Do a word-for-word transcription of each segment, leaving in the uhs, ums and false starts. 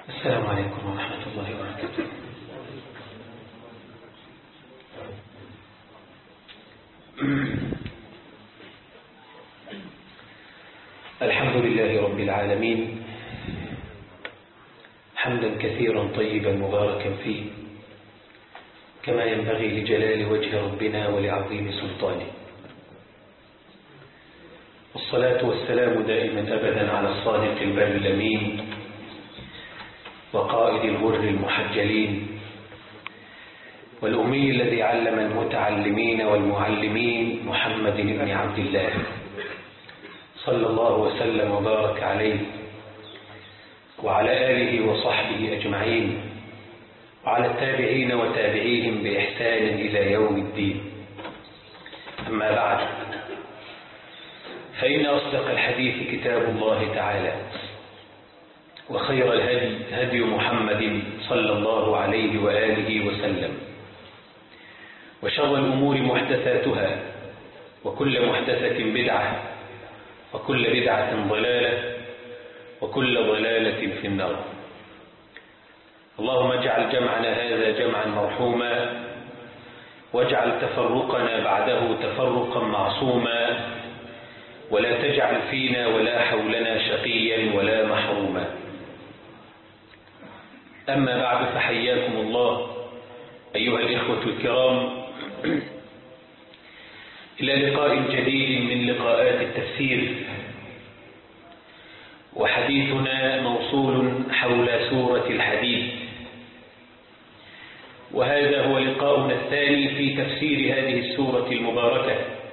السلام عليكم ورحمة الله وبركاته. الحمد لله رب العالمين، حمدا كثيرا طيبا مباركا فيه كما ينبغي لجلال وجه ربنا ولعظيم سلطانه، والصلاة والسلام دائما أبدا على الصادق البر الأمين وقائد الغر المحجلين والأمي الذي علم المتعلمين والمعلمين محمد بن عبد الله صلى الله وسلم وبارك عليه وعلى آله وصحبه أجمعين وعلى التابعين وتابعيهم بإحسان إلى يوم الدين. أما بعد، فإن أصدق الحديث كتاب الله تعالى، وخير الهدي هدي محمد صلى الله عليه وآله وسلم، وشر الأمور محدثاتها، وكل محدثة بدعة، وكل بدعة ضلالة، وكل ضلالة في النار. اللهم اجعل جمعنا هذا جمعا مرحوما، واجعل تفرقنا بعده تفرقا معصوما، ولا تجعل فينا ولا حولنا شقيا ولا محروما. أما بعد، فحياكم الله أيها الإخوة الكرام إلى لقاء جديد من لقاءات التفسير، وحديثنا موصول حول سورة الحديد، وهذا هو لقاؤنا الثاني في تفسير هذه السورة المباركة.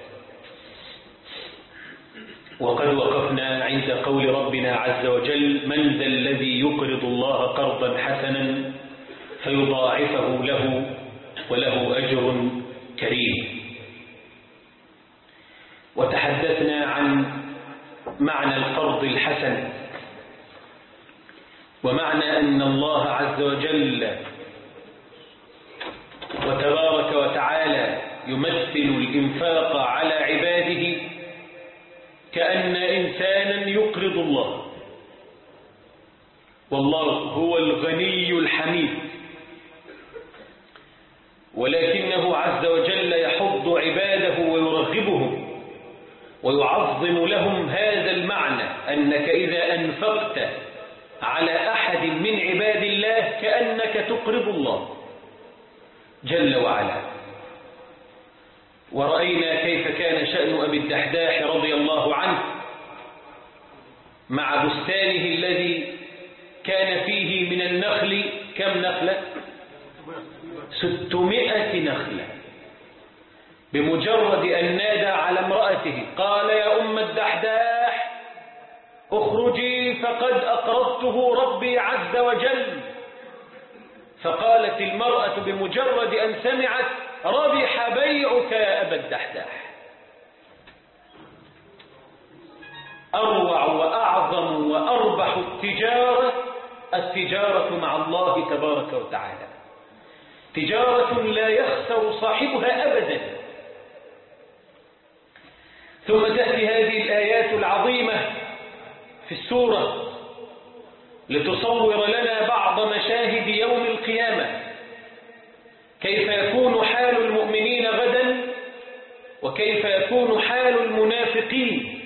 وقد وقفنا عند قول ربنا عز وجل: من ذا الذي يقرض الله قرضا حسنا فيضاعفه له وله أجر كريم. وتحدثنا عن معنى القرض الحسن، ومعنى أن الله عز وجل وتبارك وتعالى يمثل الإنفاق على عباده كأن إنسانا يقرض الله، والله هو الغني الحميد، ولكنه عز وجل يحض عباده ويرغبهم ويعظم لهم هذا المعنى، أنك إذا أنفقت على أحد من عباد الله كأنك تقرض الله جل وعلا. ورأينا كيف كان شأن أبي الدحداح رضي الله عنه مع بستانه الذي كان فيه من النخل كم نخلة؟ ستمائة نخلة. بمجرد أن نادى على امرأته قال: يا أم الدحداح اخرجي فقد أقرضته ربي عز وجل. فقالت المرأة بمجرد أن سمعت: ربح بيعك يا أبا الدحداح. أروع وأعظم وأربح التجارة التجارة مع الله تبارك وتعالى، تجارة لا يخسر صاحبها أبدا. ثم تأتي هذه الآيات العظيمة في السورة لتصور لنا بعض مشاهد يوم القيامة، كيف يكون حال المؤمنين غدا، وكيف يكون حال المنافقين.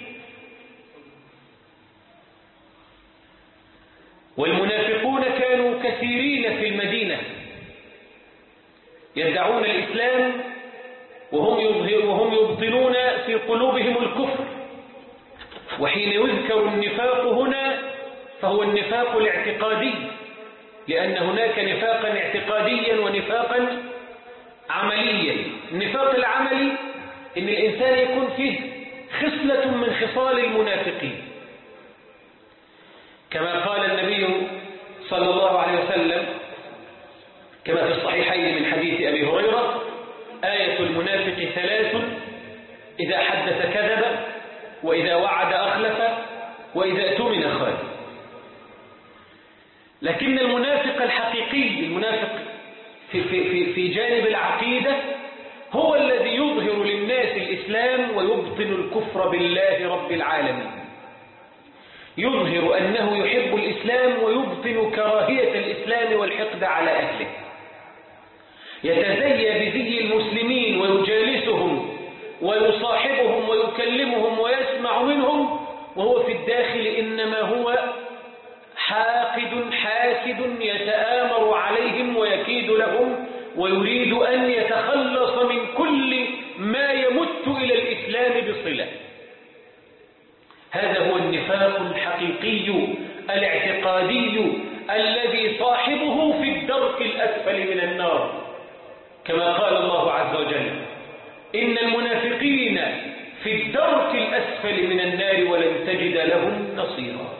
والمنافقون كانوا كثيرين في المدينة يدعون الإسلام وهم وهم يبطنون في قلوبهم الكفر. وحين يذكر النفاق هنا فهو النفاق الاعتقادي، لأن هناك نفاقا اعتقاديا ونفاقا عمليا. النفاق العملي إن الإنسان يكون فيه خصلة من خصال المنافقين، كما قال النبي صلى الله عليه وسلم كما في الصحيحين من حديث أبي هريرة: آية المنافق ثلاث: إذا حدث كذب، وإذا وعد أخلف، وإذا اؤتمن خان. لكن المنافق الحقيقي، المنافق في, في, في, في جانب العقيدة، هو الذي يظهر للناس الإسلام ويبطن الكفر بالله رب العالمين. يظهر أنه يحب الإسلام ويبطن كراهية الإسلام والحقد على أهله، يتزيى بزي المسلمين ويجالسهم ويصاحبهم ويكلمهم ويسمع منهم، وهو في الداخل إنما هو حاقد حاسد يتآمر عليهم ويكيد لهم ويريد أن يتخلص من كل ما يمت إلى الإسلام بصلة. هذا هو النفاق الحقيقي الاعتقادي الذي صاحبه في الدرك الأسفل من النار، كما قال الله عز وجل: إن المنافقين في الدرك الأسفل من النار ولن تجد لهم نصيرا.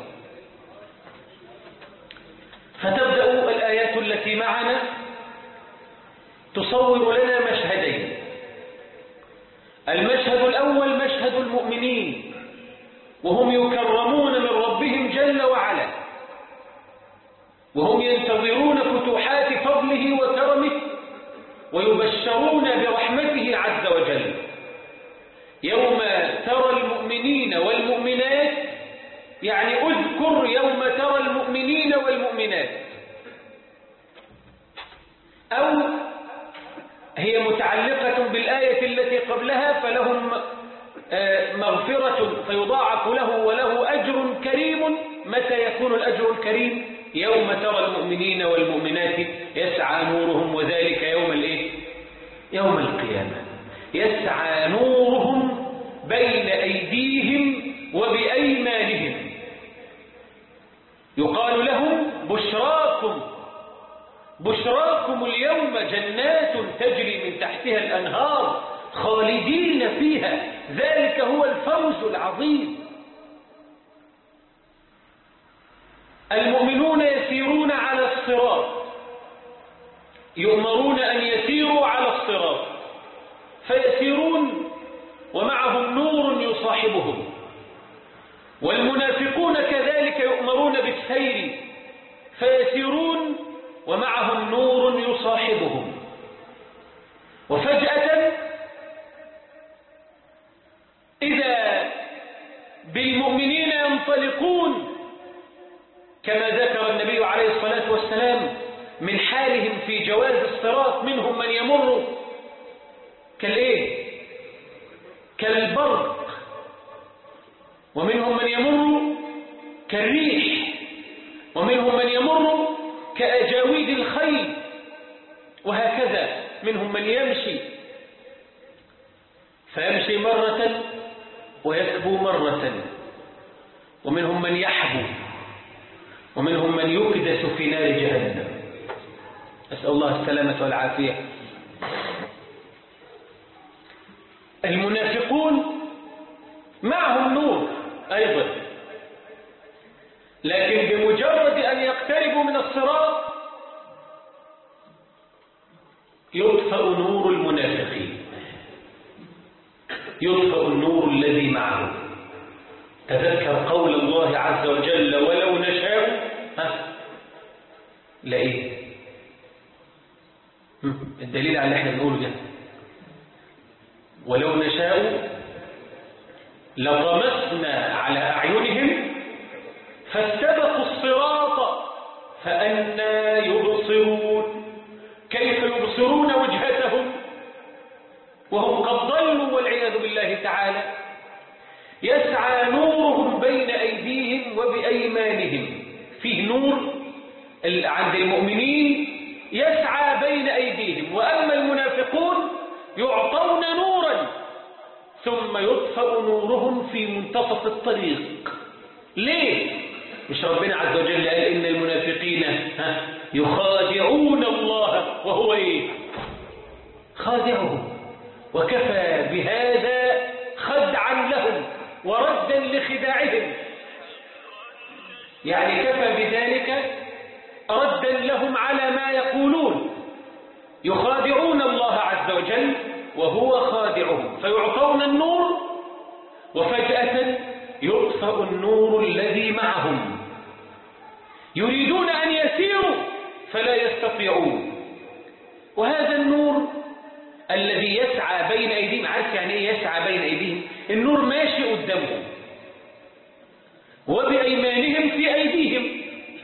فتبدأ الآيات التي معنا تصور لنا مشهدين. المشهد الأول مشهد المؤمنين، وهم يكرمون من ربهم جل وعلا، وهم ينتظرون فتوحات فضله وكرمه، ويبشرون برحمته عز وجل. يوم ترى المؤمنين والمؤمنات، يعني اذكر يوم ترى المؤمنين والمؤمنات، أو هي متعلقة بالآية التي قبلها: فلهم مغفرة فيضاعف له وله أجر كريم. متى يكون الأجر الكريم؟ يوم ترى المؤمنين والمؤمنات يسعى نورهم، وذلك يوم الإيه؟ يوم القيامة. يسعى نورهم بين أيديهم وبأيمانهم، يقال لهم: بشراكم بشراكم اليوم جنات تجري من تحتها الأنهار خالدين فيها، ذلك هو الفوز العظيم. المؤمنون يسيرون على الصراط، يؤمرون أن يسيروا على الصراط فيسيرون ومعهم نور يصاحبهم، والمنافقون كذلك يؤمرون بالسير فيسيرون ومعهم نور يصاحبهم. وفجأة إذا بالمؤمنين ينطلقون، كما ذكر النبي عليه الصلاة والسلام من حالهم في جواز الصراط: منهم من يمر كالإيه؟ كالبرق، ومنهم من يمر كالريح، ومنهم من يمر كأجاويد الخيل، وهكذا. منهم من يمشي فيمشي مرة ويكبو مرة، ومنهم من يحبو، ومنهم من يكدس في نار جهنم، أسأل الله السلامة والعافية. المنافقون معهم نور أيضا، لكن بمجرد أن يقتربوا من الصراط يطفأ نور المنافقين، يطفأ النور الذي معه. تذكر قول الله عز وجل: ولو نشاء ها لإيه؟ الدليل على اللي احنا بنقوله ده: ولو نشاء لطمسنا على أعينهم فاستبقوا الصراط فأنى يبصرون. كيف يبصرون وجهتهم وهم قد ضلوا والعياذ بالله تعالى؟ يسعى نورهم بين أيديهم وبأيمانهم. فيه نور عند المؤمنين يسعى بين أيديهم، وأما المنافقون يعطون نورا ثم يطفأ نورهم في منتصف الطريق. ليه؟ مش ربنا عز وجل قال إن المنافقين يخادعون الله وهو إيه؟ خادعهم، وكفى بهذا خدعا لهم وردا لخداعهم، يعني كفى بذلك ردا لهم على ما يقولون. يخادعون الله عز وجل وهو خادعهم، فيعطون النور وفجأة يطفأ النور الذي معهم. يريدون أن يسيروا فلا يستطيعون. وهذا النور الذي يسعى بين أيديهم، عارف يعني إيه يسعى بين أيديهم؟ النور ماشي قدامهم وبأيمانهم في أيديهم.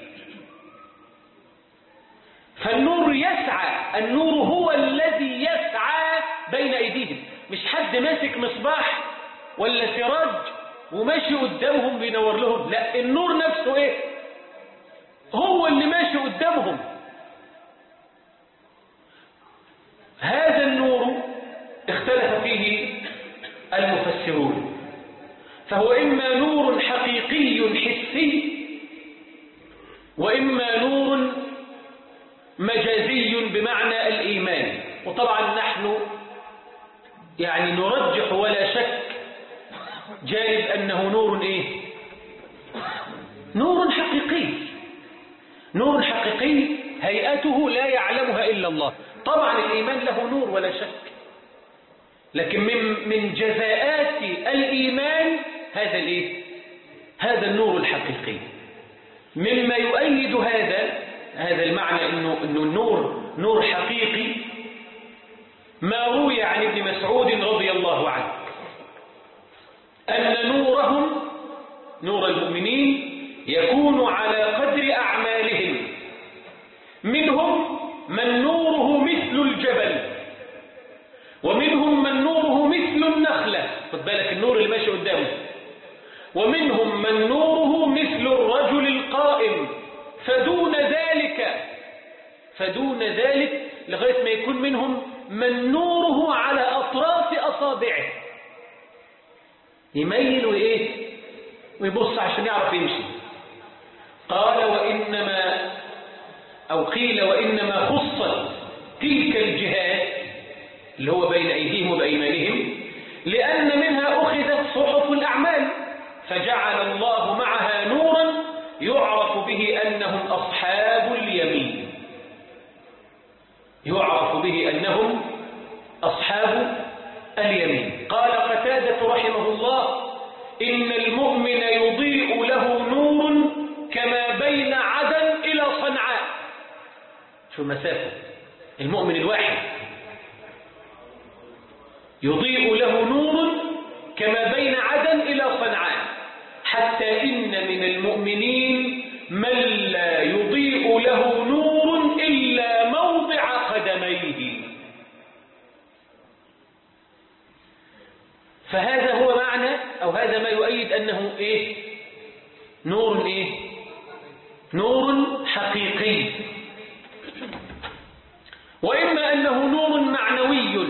فالنور يسعى، النور هو الذي يسعى بين أيديهم، مش حد ماسك مصباح ولا سراج وماشي قدامهم بينور لهم، لا، النور نفسه ايه؟ هو اللي ماشي قدامهم. هذا النور اختلف فيه المفسرون، فهو إما نور حقيقي حسي، وإما نور مجازي بمعنى الإيمان. وطبعا نحن يعني نرجح ولا شك جانب أنه نور إيه؟ نور حقيقي، نور حقيقي هيئته لا يعلمها إلا الله. طبعا الإيمان له نور ولا شك، لكن من من جزاءات الإيمان هذا الإيه؟ هذا النور الحقيقي. مما يؤيد هذا هذا المعنى إنه إنه النور نور حقيقي ما روي عن ابن مسعود رضي الله عنه أن نورهم، نور المؤمنين، يكون على قدر أعمالهم. منهم من نوره مثل الجبل، ومنهم من نوره مثل النخلة، خد بالك النور اللي ماشي قدامه، ومنهم من نوره مثل الرجل القائم، فدون ذلك فدون ذلك لغاية ما يكون منهم من نوره على أطراف أصابعه، يميل وإيه ويبص عشان يعرف يمشي. قال وإنما أو قيل وإنما خصت تلك الجهات اللي هو بين أيديهم وبأيمانهم لأن منها أخذت صحف الأعمال، فجعل الله معها نورا يعرف به أنهم أصحاب اليمين، يعرف به أنهم أصحاب اليمين. قال قتادة رحمه الله إن المؤمن يضيء له نور كما بين عدن إلى صنعاء. شو المسافة؟ المؤمن الواحد يضيء له نور كما بين عدن إلى صنعاء، حتى إن من المؤمنين من لا يضيء له نور إلا موضع قدميه. فهذا هو معنى أو هذا ما يؤيد أنه إيه؟ نور إيه؟ نور حقيقي. وإما أنه نور معنوي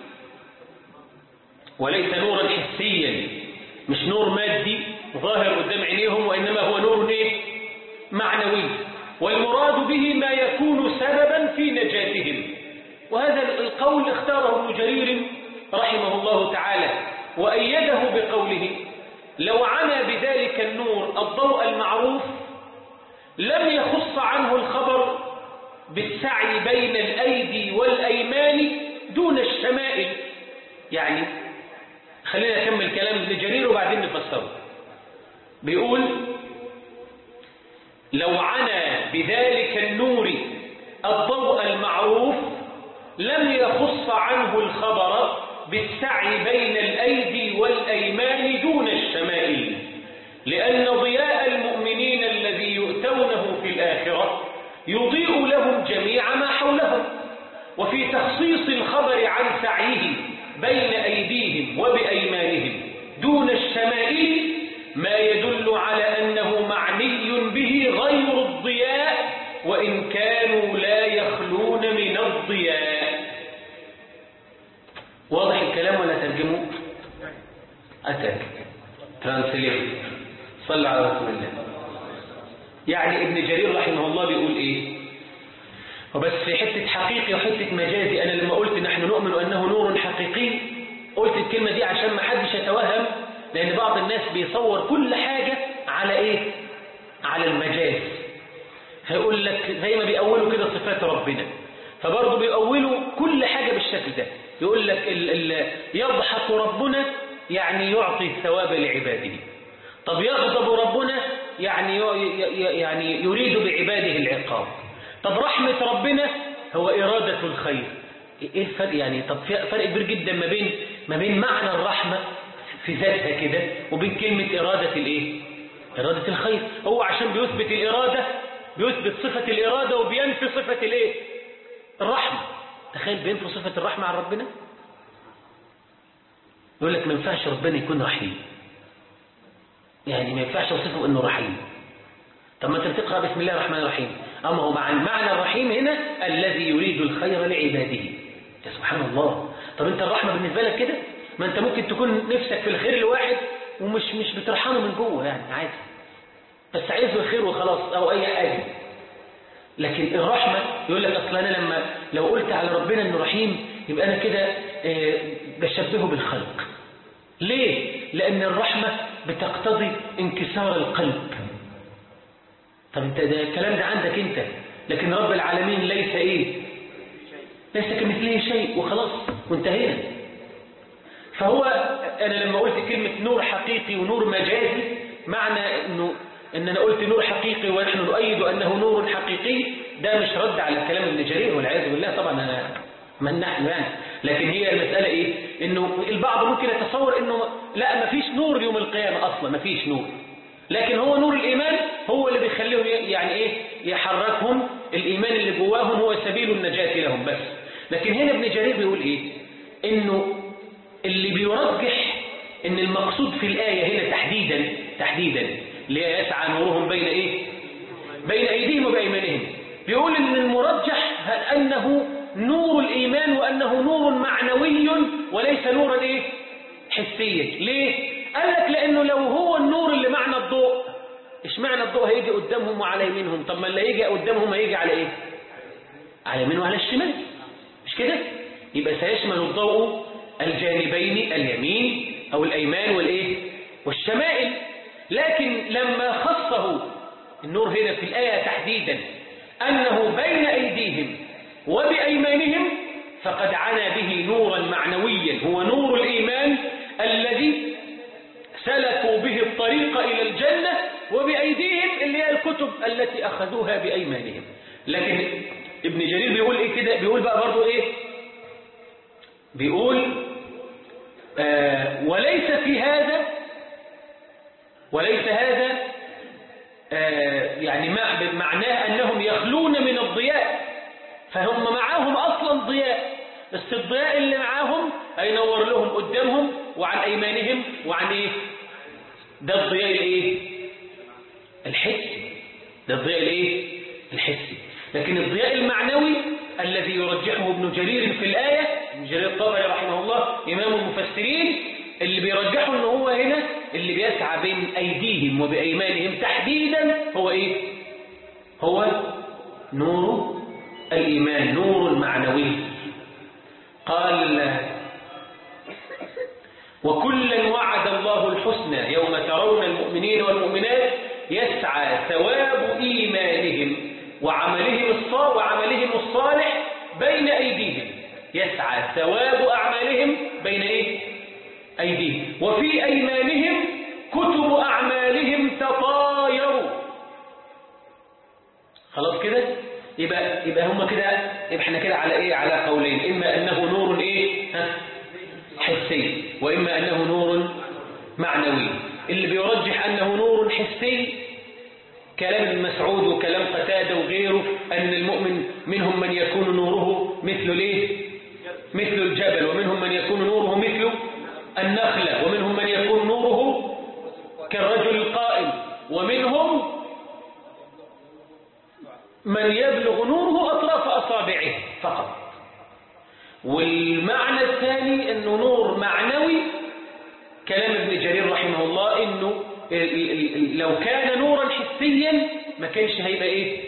وليس نورا حسيا، مش نور مادي ظاهر قدام عينيهم، وإنما هو نور إيه؟ معنوي، والمراد به ما يكون سببا في نجاتهم. وهذا القول اختاره ابن جرير رحمه الله تعالى وأيده بقوله لو عنا بذلك النور الضوء المعروف لم يخص عنه الخبر بالسعي بين الأيدي والأيمان دون الشمائل. يعني خلينا نكمل كلام ابن جرير وبعدين نفسره. بيقول لو عنا بذلك النور الضوء المعروف لم يخص عنه الخبر بالسعي بين الأيدي والأيمان دون الشمائل، لأن ضياء المؤمنين الذي يؤتونه في الآخرة يضيء لهم جميع ما حولهم. وفي تخصيص الخبر عن سعيه بين أيديهم وبأيمانهم دون الشمائل ما يدل على أنه معني به غير الضياء وإن كانوا لا يخلون من الضياء. واضح الكلام ولا ترجمه؟ أتاك ترانسليت. صلى على رسول الله. يعني ابن جرير رحمه الله بيقول إيه؟ وبس في حتة حقيقي وحتة مجازي. أنا لما قلت نحن نؤمن أنه نور حقيقي قلت الكلمة دي عشان ما حدش يتوهم، لأن بعض الناس بيصور كل حاجة على إيه؟ على المجاز. هيقول لك زي ما بيأولوا كده صفات ربنا، فبرضه بيأولوا كل حاجة بالشكل ده. يقول لك ال ال يضحك ربنا يعني يعطي الثواب لعباده. طب يغضب ربنا يعني يعني يريد بعباده العقاب. طب رحمة ربنا هو إرادة الخير. إيه الفرق يعني؟ طب فرق كبير جدا ما بين ما بين معنى الرحمة في ذاتها كده وبين كلمة إرادة الإيه؟ إرادة الخير. هو عشان بيثبت الإرادة بيثبت صفة الإرادة وبينفي صفة الإيه؟ الرحمة. تخيل بينفي صفة الرحمة عن ربنا. يقول لك ما ينفعش ربنا يكون رحيم، يعني ما ينفعش وصفه انه رحيم. طب ما انت بتقرأ بسم الله الرحمن الرحيم، اما هو مع معنى الرحيم هنا الذي يريد الخير لعباده. يا سبحان الله. طب انت الرحمة بالنسبة لك كده؟ ما انت ممكن تكون نفسك في الخير لواحد ومش مش بترحمه من جوه، يعني عادي بس عايزه الخير وخلاص او اي حاجة. لكن الرحمة يقول لك اصلا انا لما لو قلت على ربنا انه رحيم يبقى انا كده اه بشبهه بالخلق. ليه؟ لان الرحمة بتقتضي انكسار القلب. طب انت ده الكلام ده عندك انت، لكن رب العالمين ليس ايه؟ ليس كمثله شيء وخلاص وانتهينا. فهو انا لما قلت كلمة نور حقيقي ونور مجازي، معنى انه ان انا قلت نور حقيقي ونحن نؤيد انه نور حقيقي، ده مش رد على كلام ابن جرير والعياذ بالله، طبعا انا من نحن يعني. لكن هي المسألة ايه؟ انه البعض ممكن يتصور انه لا ما فيش نور يوم القيامة اصلا، ما فيش نور، لكن هو نور الايمان هو اللي بيخليهم يعني ايه؟ يحركهم الايمان اللي جواهم هو سبيل النجاة لهم بس. لكن هنا ابن جرير بيقول ايه؟ انه اللي بيرجح ان المقصود في الآية هنا تحديدا تحديدا اللي يسعى نورهم بين ايه؟ بين ايديهم وبأيمانهم. بيقول ان المرجح انه نور الإيمان وأنه نور معنوي وليس نورا إيه؟ حسيا. ليه؟ قال لك لأنه لو هو النور اللي معنى الضوء، إيش معنى الضوء هيجي قدامهم وعلى يمينهم؟ طب ما اللي يجي قدامهم هيجي على إيه؟ على يمين وعلى الشمال، مش كده؟ يبقى سيشمل الضوء الجانبين اليمين أو الأيمان والإيه؟ والشمائل. لكن لما خصه النور هنا في الآية تحديدا أنه بين أيديهم وبأيمانهم فقد عنا به نورا معنويا هو نور الإيمان الذي سلكوا به الطريق إلى الجنة، وبأيديهم اللي هي الكتب التي أخذوها بأيمانهم. لكن ابن جرير بيقول إيه كده؟ بيقول بقى برضو إيه؟ بيقول آه وليس في هذا وليس هذا آه يعني معناه أنهم يخلون من الضياء، فهم معاهم أصلا ضياء، بس الضياء اللي معاهم هينور لهم قدامهم وعن أيمانهم وعن إيه؟ ده الضياء الإيه؟ الحسي. ده الضياء الإيه؟ الحسي. لكن الضياء المعنوي الذي يرجحه ابن جرير في الآية، ابن جرير الطبري رحمه الله إمام المفسرين، اللي بيرجحه أنه هو هنا اللي بيسعى بين أيديهم وبأيمانهم تحديدا هو إيه؟ هو نور الإيمان، نور معنوي. قال وكلا وعد الله الحسنى يوم ترون المؤمنين والمؤمنات يسعى ثواب إيمانهم وعملهم الصالح وعملهم الصالح بين أيديهم. يسعى ثواب أعمالهم بين إيه؟ أيديهم، وفي أيمانهم كتب أعمالهم تطايروا. خلاص كده؟ يبقى يبقى هم كده، يبقى احنا كده على ايه؟ على قولين، اما انه نور ايه؟ ها؟ حسي، واما انه نور معنوي. اللي بيرجح انه نور حسي كلام ابن مسعود وكلام قتادة وغيره، ان المؤمن منهم من يكون نوره مثل ليه؟ مثل الجبل، ومنهم من يكون نوره مثل النخلة، ومنهم من يكون نوره كالرجل القائم، ومنهم من يبلغ نوره أطراف أصابعه فقط. والمعنى الثاني أنه نور معنوي، كلام ابن جرير رحمه الله أنه لو كان نورا حسيا ما كانش هيبقى إيه؟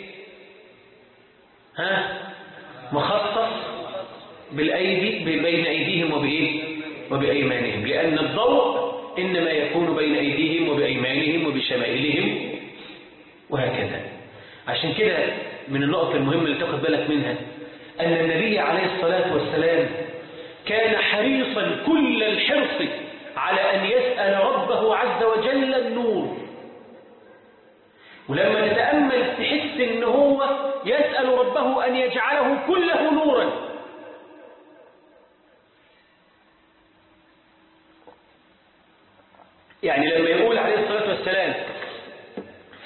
ها؟ مخصص بالأيدي بين أيديهم وبإيه؟ وبأيمانهم، لأن الضوء إنما يكون بين أيديهم وبأيمانهم وبشمائلهم وهكذا. عشان كده من النقط المهمة اللي تاخد بالك منها أن النبي عليه الصلاة والسلام كان حريصا كل الحرص على أن يسأل ربه عز وجل النور. ولما تتأمل تحس أنه هو يسأل ربه أن يجعله كله نورا. يعني لما يقول عليه الصلاة والسلام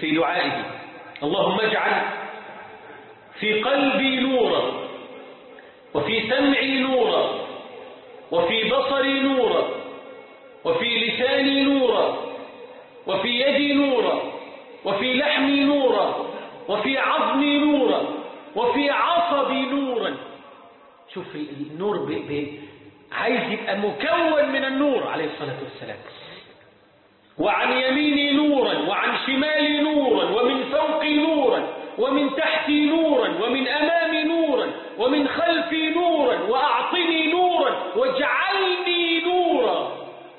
في دعائه: اللهم اجعل في قلبي نورا، وفي سمعي نورا، وفي بصري نورا، وفي لساني نورا، وفي يدي نورا، وفي لحمي نورا، وفي عظمي نورا، وفي عصبي نورا. شوف النور ب... ب... عايز يبقى مكون من النور عليه الصلاة والسلام. وعن يميني نورا، وعن شمالي نورا، ومن فوقي نورا، ومن تحتي نورا، ومن أمامي نورا، ومن خلفي نورا، وأعطني نورا، واجعلني نورا.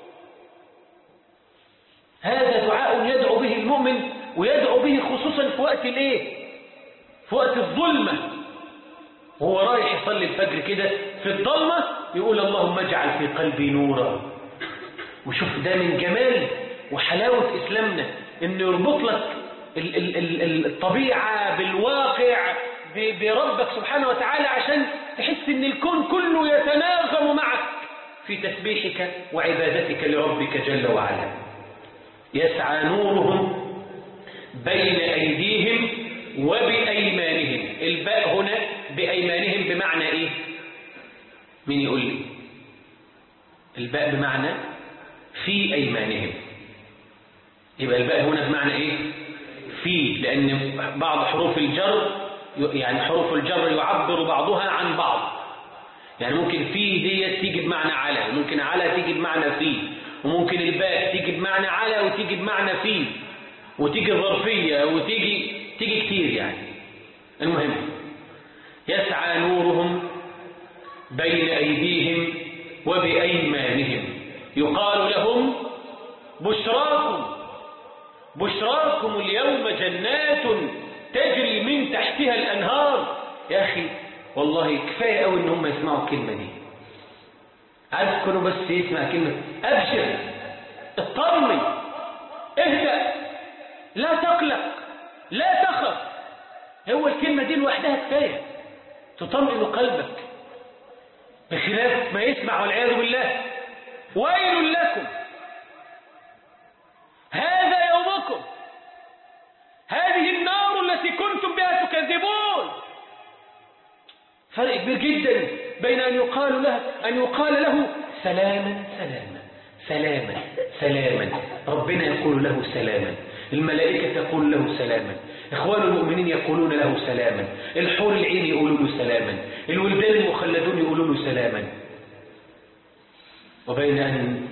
هذا دعاء يدعو به المؤمن، ويدعو به خصوصا في وقت الايه؟ في وقت الظلمة، وهو رايح يصلي الفجر كده في الظلمة يقول: اللهم اجعل في قلبي نورا. وشوف ده من جمال وحلاوة إسلامنا، إنه يربط لك الطبيعة بالواقع بربك سبحانه وتعالى، عشان تحس إن الكون كله يتناغم معك في تسبيحك وعبادتك لربك جل وعلا. يسعى نورهم بين أيديهم وبأيمانهم. الباء هنا بأيمانهم بمعنى إيه؟ مين يقول لي؟ الباء بمعنى في أيمانهم. يبقى الباء هنا بمعنى إيه؟ في، لأن بعض حروف الجر، يعني حروف الجر يعبر بعضها عن بعض. يعني ممكن في دي تيجي بمعنى على، ممكن على تيجي بمعنى في، وممكن الباء تيجي بمعنى على وتيجي بمعنى في، وتيجي ظرفية، وتيجي تيجي كتير يعني. المهم يسعى نورهم بين أيديهم وبأيمانهم. يقال لهم: بشراكم بشراكم اليوم جنات تجري من تحتها الأنهار. يا أخي والله كفاية قوي إن هم يسمعوا الكلمة دي. عايز كانوا بس يسمع كلمة أبشر، اطمن، اهدأ، لا تقلق، لا تخف. هو الكلمة دي لوحدها كفاية تطمئن قلبك، بخلاف ما يسمع والعياذ بالله. ويل لكم، هذا يومكم، هذه النار التي كنتم بها تكذبون. فرق كبير جدا بين أن يقال له أن يقال له سلاما سلاما سلاما سلاما. ربنا يقول له سلاما، الملائكة تقول له سلاما، إخوان المؤمنين يقولون له سلاما، الحور العين يقولون له سلاما، الولدان المخلدون يقولون له سلاما. وبين أن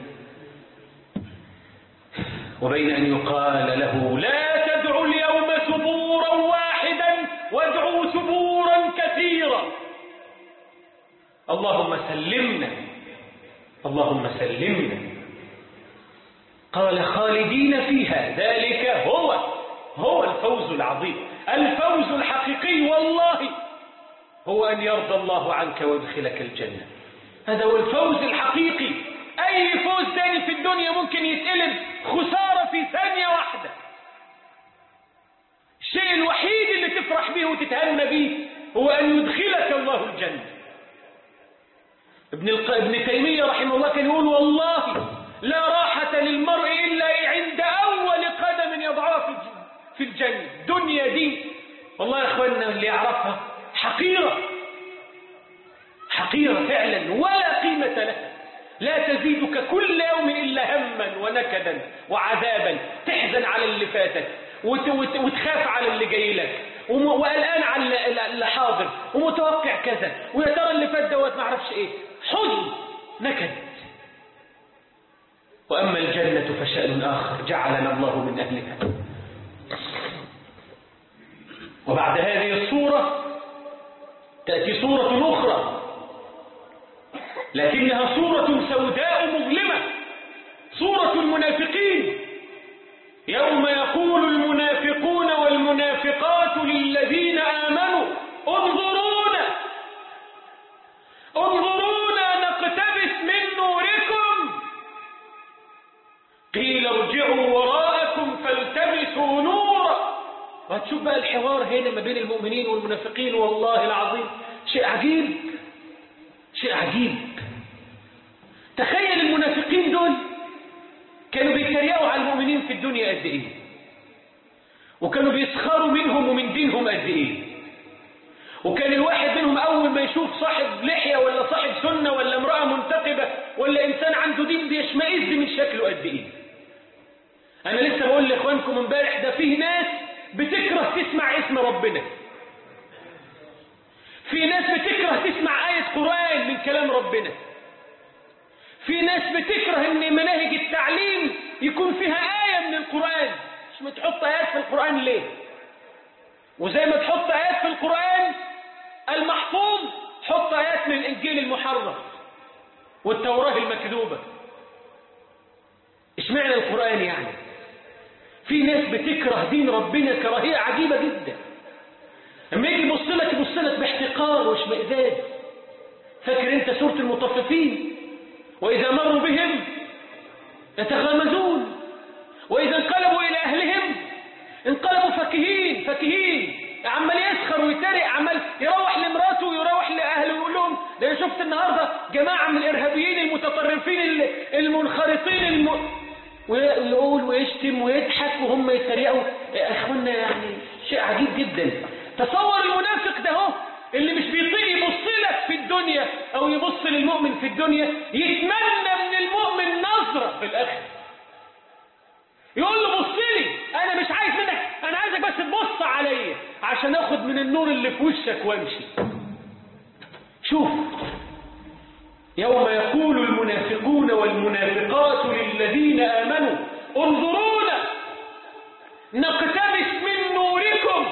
وبين أن يقال له: لا تدعوا اليوم ثبورا واحدا وادعوا ثبورا كثيرا. اللهم سلمنا، اللهم سلمنا. قال: خالدين فيها، ذلك هو هو الفوز العظيم. الفوز الحقيقي والله هو أن يرضى الله عنك ويدخلك الجنة. هذا هو الفوز الحقيقي. أي فوز تاني في الدنيا ممكن يتقلب خسارة في ثانية واحدة. الشيء الوحيد اللي تفرح به وتتهنى به هو أن يدخلك الله الجنة. ابن, الق... ابن تيمية رحمه الله كان يقول: والله لا راحة للمرء إلا عند أول قدم يضعها في في الجنة. الدنيا دي والله يا أخواننا اللي يعرفها حقيرة، حقيرة فعلا، ولا قيمة لها. لا تزيدك كل يوم إلا هما ونكدا وعذابا، تحزن على اللي فاتك وت... وت... وتخاف على اللي جاي لك، وم... وقلقان على اللي حاضر، ومتوقع كذا، ويا ترى اللي فات دوت ما اعرفش ايه. حزن، نكد. وأما الجنة فشأن آخر، جعلنا الله من أهلها. وبعد هذه الصورة تأتي صورة أخرى، لكنها صورة سوداء مظلمة، صورة المنافقين. يوم يقول المنافقون والمنافقات للذين آمنوا: انظرونا انظرونا نقتبس من نوركم، قيل ارجعوا وراءكم فالتمسوا نورا. وهتشوف بقى الحوار هنا ما بين المؤمنين والمنافقين، والله العظيم شيء عجيب، شيء عجيب. تخيل المنافقين دول كانوا بيتريقوا على المؤمنين في الدنيا قد ايه، وكانوا بيسخروا منهم ومن دينهم قد ايه، وكان الواحد منهم اول ما يشوف صاحب لحية ولا صاحب سنة ولا امرأة منتقبة ولا انسان عنده دين بيشمئز من شكله قد ايه. انا لسه بقول لاخوانكم امبارح ده فيه ناس بتكره تسمع اسم ربنا، في ناس بتكره تسمع آية قرآن من كلام ربنا، في ناس بتكره ان مناهج التعليم يكون فيها آية من القرآن. مش ما تحط آيات في القرآن ليه؟ وزي ما تحط آيات في القرآن المحفوظ حط آيات من الإنجيل المحرف والتوراة المكذوبة. اشمعنى القرآن يعني؟ في ناس بتكره دين ربنا كراهية عجيبة جدا. لما يجي يبص لك يبص لك باحتقار واشمئزاز. فاكر انت سورة المطففين؟ وإذا مروا بهم يتغامزون وإذا انقلبوا إلى أهلهم انقلبوا فكهين فكهين. عمال يسخر ويتريق، عمال يروح لمراته ويروح لأهله ويقول لهم ده أنا شفت النهاردة جماعة من الإرهابيين المتطرفين المنخرطين الم... ويقول ويشتم ويضحك وهم يتريقوا. يا أخوانا يعني شيء عجيب جدا. تصور المنافق ده هو اللي مش بيطيق يبص لك في الدنيا أو يبص للمؤمن في الدنيا، يتمنى من المؤمن نظرة في الآخر، يقول له بص لي، أنا مش عايز منك، أنا عايزك بس تبص عليا عشان أخد من النور اللي في وشك وامشي. شوف يوم يقول المنافقون والمنافقات للذين آمنوا انظرونا نقتبس من نوركم.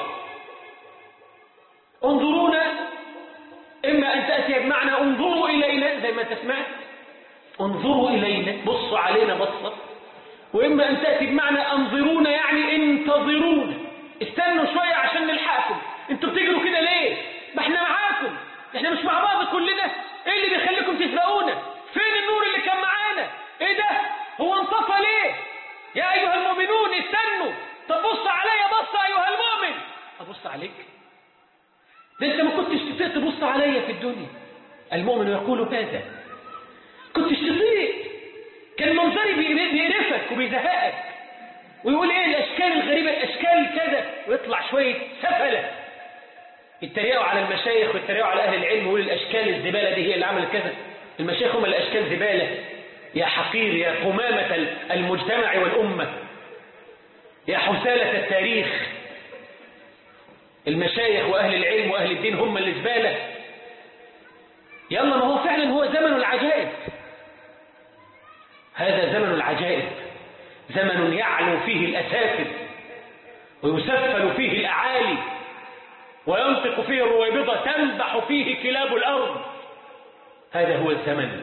انظرونا إما أن تأتي بمعنى انظروا إلينا زي ما انت سمعت، انظروا إلينا بصوا علينا بصة، وإما أن تأتي بمعنى انظرونا يعني انتظرونا، استنوا شوية عشان نلحقكم. انتوا بتجروا كده ليه؟ ما احنا معاكم، احنا مش مع بعض كلنا، ايه اللي بيخليكم تسرقونا؟ فين النور اللي كان معانا؟ ايه ده؟ هو انطفى ليه؟ يا أيها المؤمنون استنوا. طب بص عليا بص أيها المؤمن. أبص عليك؟ ده انت ما كنتش تطيق تبص عليا في الدنيا. المؤمن يقول هذا، كنتش تطيق، كان منظري بيقرفك وبيزهقك ويقول ايه الاشكال الغريبة الاشكال كذا، ويطلع شوية سفلة يتريقوا على المشايخ ويتريقوا على اهل العلم ويقول الاشكال الزبالة دي هي اللي عملت كذا. المشايخ هم الاشكال زبالة يا حقير، يا قمامة المجتمع والأمة، يا حثالة التاريخ. المشايخ وأهل العلم وأهل الدين هم اللي زبالة. يلا ما هو فعلا هو زمن العجائب، هذا زمن العجائب، زمن يعلو فيه الأسافل ويسفل فيه الأعالي وينطق فيه الرويبضة تنبح فيه كلاب الأرض. هذا هو الزمن.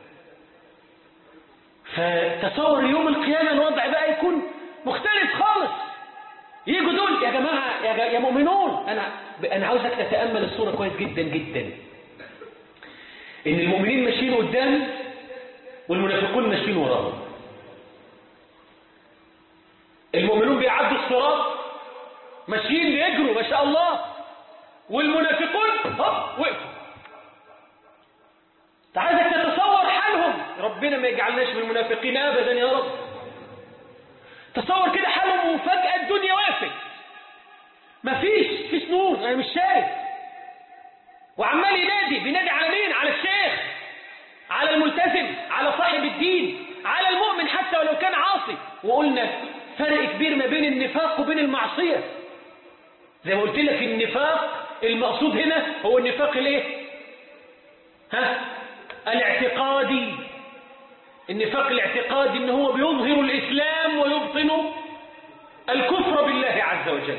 فتصور يوم القيامة الوضع بقى يكون مختلف خالص. يجوا دول يا جماعة يا, يا مؤمنون، أنا أنا عاوزك تتأمل الصورة كويس جدا جدا. إن المؤمنين ماشيين قدام والمنافقون ماشيين وراهم. المؤمنون بيعدوا الصراط ماشيين بيجروا ما شاء الله، والمنافقون هوب وقفوا. عايزك تتصور حالهم، ربنا ما يجعلناش من المنافقين ابدا يا رب. تصور كده حالهم وفجأة الدنيا وقفت، مفيش فيش نور، انا مش شايف، وعمال ينادي بينادي على مين؟ على الشيخ، على الملتزم، على صاحب الدين، على المؤمن حتى ولو كان عاصي. وقلنا فرق كبير ما بين النفاق وبين المعصية. زي ما قلت لك النفاق المقصود هنا هو النفاق الايه؟ ها؟ الاعتقادي. النفاق الاعتقادي ان هو بيظهر الاسلام ويبطن الكفر بالله عز وجل.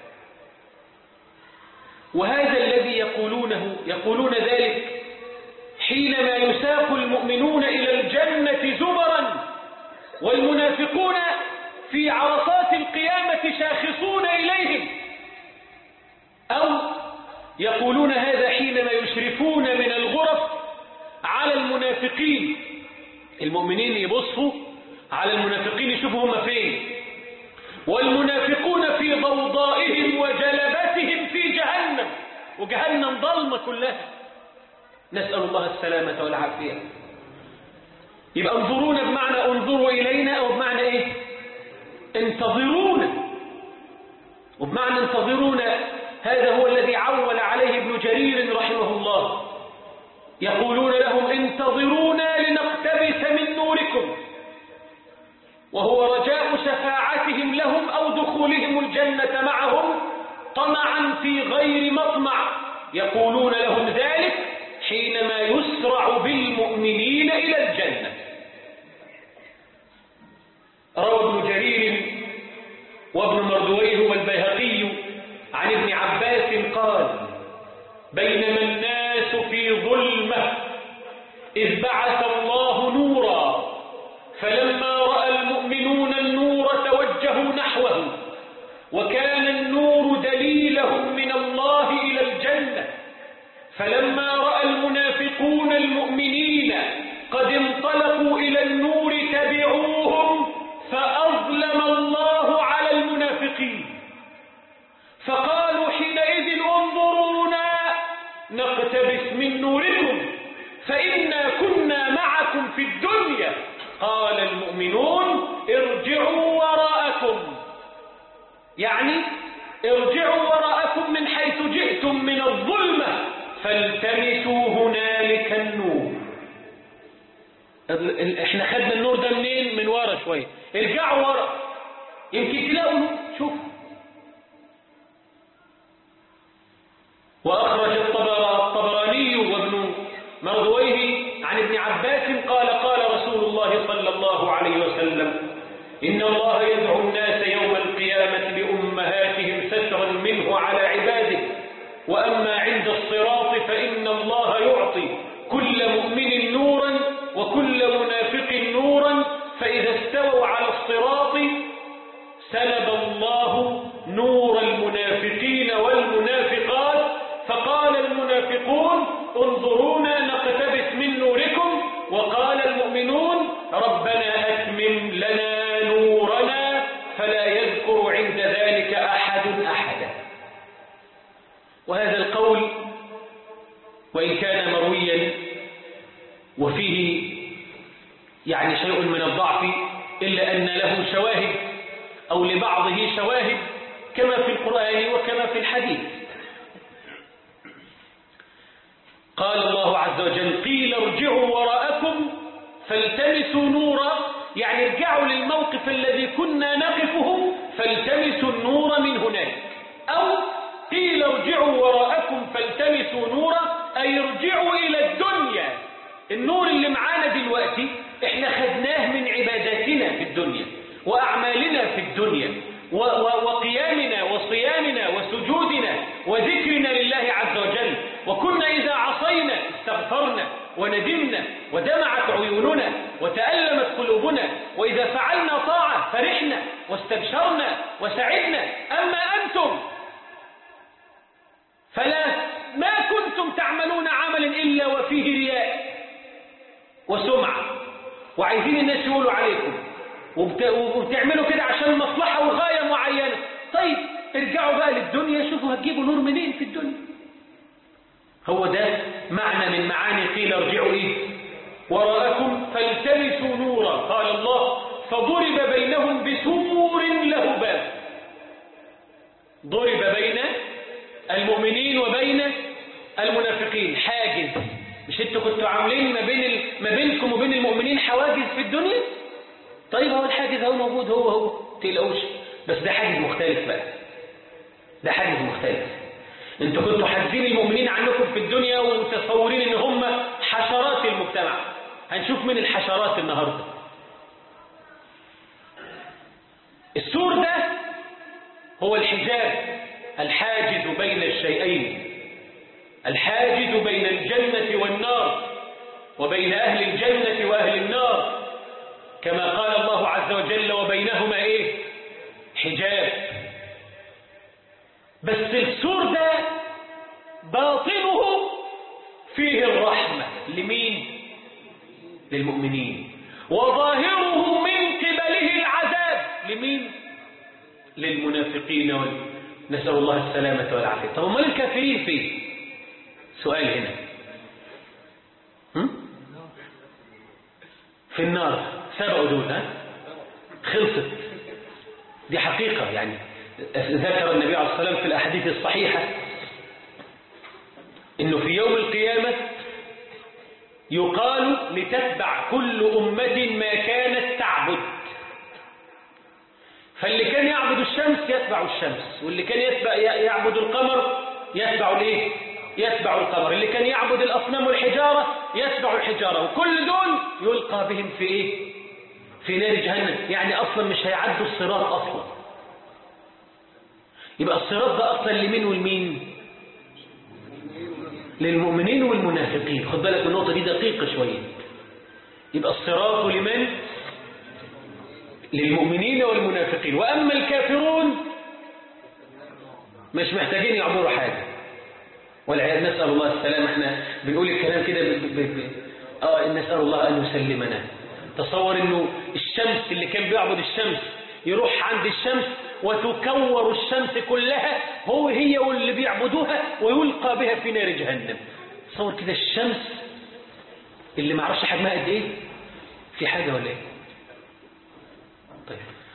وهذا الذي يقولونه يقولون ذلك حينما يساق المؤمنون الى الجنة زبرا والمنافقون في عرصات القيامة شاخصون إليهم، أو يقولون هذا حينما يشرفون من الغرف على المنافقين. المؤمنين يبصوا على المنافقين يشوفوا هم فين، والمنافقون في ضوضائهم وجلبتهم في جهنم، وجهنم ظلمة كلها، نسأل الله السلامة والعافية. يبقى انظرونا بمعنى انظروا إلينا، أو بمعنى إيه؟ انتظرونا. وبمعنى انتظرونا هذا هو الذي عول عليه ابن جرير رحمه الله، يقولون لهم انتظرونا لنقتبس من نوركم، وهو رجاء شفاعتهم لهم أو دخولهم الجنة معهم طمعا في غير مطمع، يقولون لهم ذلك حينما يسرع بالمؤمنين إلى الجنة. روى ابن جرير وابن مردويه والبيهقي عن ابن عباس قال: بينما الناس في ظلمة إذ بعث الله نورا، فلما رأى المؤمنون النور توجهوا نحوه، وكان النور دليلهم من الله إلى الجنة، فلما رأى المنافقون المؤمنين قد انطلقوا إلى النور تبعوهم، فأظلم الله على المنافقين، فقالوا حينئذ انظرونا نقتبس من نوركم فإنا كنا معكم في الدنيا. قال المؤمنون ارجعوا وراءكم، يعني ارجعوا وراءكم من حيث جئتم من الظلمة فالتمسوا هنالك النور. احنا خدنا النور ده منين؟ من ورا شوية، ارجعوا ورا يمكن تلاقوا نور. شوف. وأخرج الطبراني وابن مردويه عن ابن عباس قال: قال رسول الله صلى الله عليه وسلم: إن الله يدعو الناس يوم القيامة بأمهاتهم سترا منه على عباده، وأما عند الصراط فإن الله يعطي كل مؤمن نورا وكل منافق نورا، فإذا استووا على الصراط سلب الله نور المنافقين والمنافقات، فقال المنافقون انظرونا نقتبس من نوركم، وقال المؤمنون ربنا أتمم لنا نورنا، فلا يذكر عند ذلك أحد أحدا. وهذا القول وإن كان مرويا وفيه يعني شيء من الضعف، إلا أن له شواهد أو لبعضه شواهد كما في القرآن وكما في الحديث. قال الله عز وجل: قيل ارجعوا وراءكم فالتمسوا نورا، يعني ارجعوا للموقف الذي كنا نقفه فالتمسوا النور من هناك. أو قيل ارجعوا وراءكم فالتمسوا نورا، أي ارجعوا إلى الدنيا. النور اللي معانا دلوقتي احنا خدناه من عباداتنا في الدنيا وأعمالنا في الدنيا وقيامنا وصيامنا وسجودنا وذكرنا لله عز وجل، وكنا إذا عصينا استغفرنا وندمنا ودمعت عيوننا وتألمت قلوبنا، وإذا فعلنا طاعة فرحنا واستبشرنا وسعدنا. أما أنتم فلا ما كنتم تعملون عملا إلا وفيه رياء وسمعة، وعايزين الناس يقولوا عليكم، وبتعملوا كده عشان مصلحة وغاية معينة. طيب ارجعوا بقى للدنيا، شوفوا هتجيبوا نور منين في الدنيا. هو ده معنى من معاني قيل ارجعوا إيه؟ وراءكم فالتمسوا نورا. قال الله: فضرب بينهم بسور له باب. ضرب بين المؤمنين وبين المنافقين حاجز. مش انتوا كنتوا عاملين ما بين ال... ما بينكم وبين المؤمنين حواجز في الدنيا؟ طيب هو الحاجز هو موجود، هو هو تقلقوش، بس ده حاجز مختلف بقى، ده حاجز مختلف. انتوا كنتوا حاجزين المؤمنين عنكم في الدنيا ومتصورين ان هم حشرات المجتمع. هنشوف من الحشرات النهارده. السور ده هو الحجاب، الحاجز بين الشيئين، الحاجز بين الجنة والنار، وبين أهل الجنة وأهل النار، كما قال الله عز وجل: وبينهما إيه؟ حجاب. بس السور ده باطنه فيه الرحمة. لمين؟ للمؤمنين. وظاهره من قبله العذاب. لمين؟ للمنافقين وال... نسأل الله السلامة والعافية. طب امال الكافرين فيه؟ سؤال هنا. هم؟ في النار. سبقوا دول، ها؟ خلصت. دي حقيقة يعني. ذكر النبي عليه الصلاة والسلام في الأحاديث الصحيحة إنه في يوم القيامة يقال لتتبع كل أمة ما كانت تعبد، فاللي كان يعبد الشمس يتبع الشمس، واللي كان يتبع يعبد القمر يتبع الايه؟ يتبع القمر، اللي كان يعبد الأصنام والحجارة يتبع الحجارة، وكل دول يلقى بهم في ايه؟ في نار جهنم. يعني أصلا مش هيعدوا الصراط أصلا. يبقى الصراط ده أصلا لمين والمين؟ للمؤمنين والمنافقين. خد بالك النقطة دي دقيقة شوية. يبقى الصراط لمن؟ للمؤمنين والمنافقين. وأما الكافرون مش محتاجين يعبروا حاجة، والعياذ نسأل الله السلام. احنا بنقول الكلام كده ب... ب... ب... اه نسأل الله أن يسلمنا. تصور انه الشمس اللي كان بيعبد الشمس يروح عند الشمس وتكور الشمس كلها هو هي واللي بيعبدوها ويلقى بها في نار جهنم. تصور كده الشمس اللي ما عرفش حجمها قد ايه، في حاجة ولا ايه؟ طيب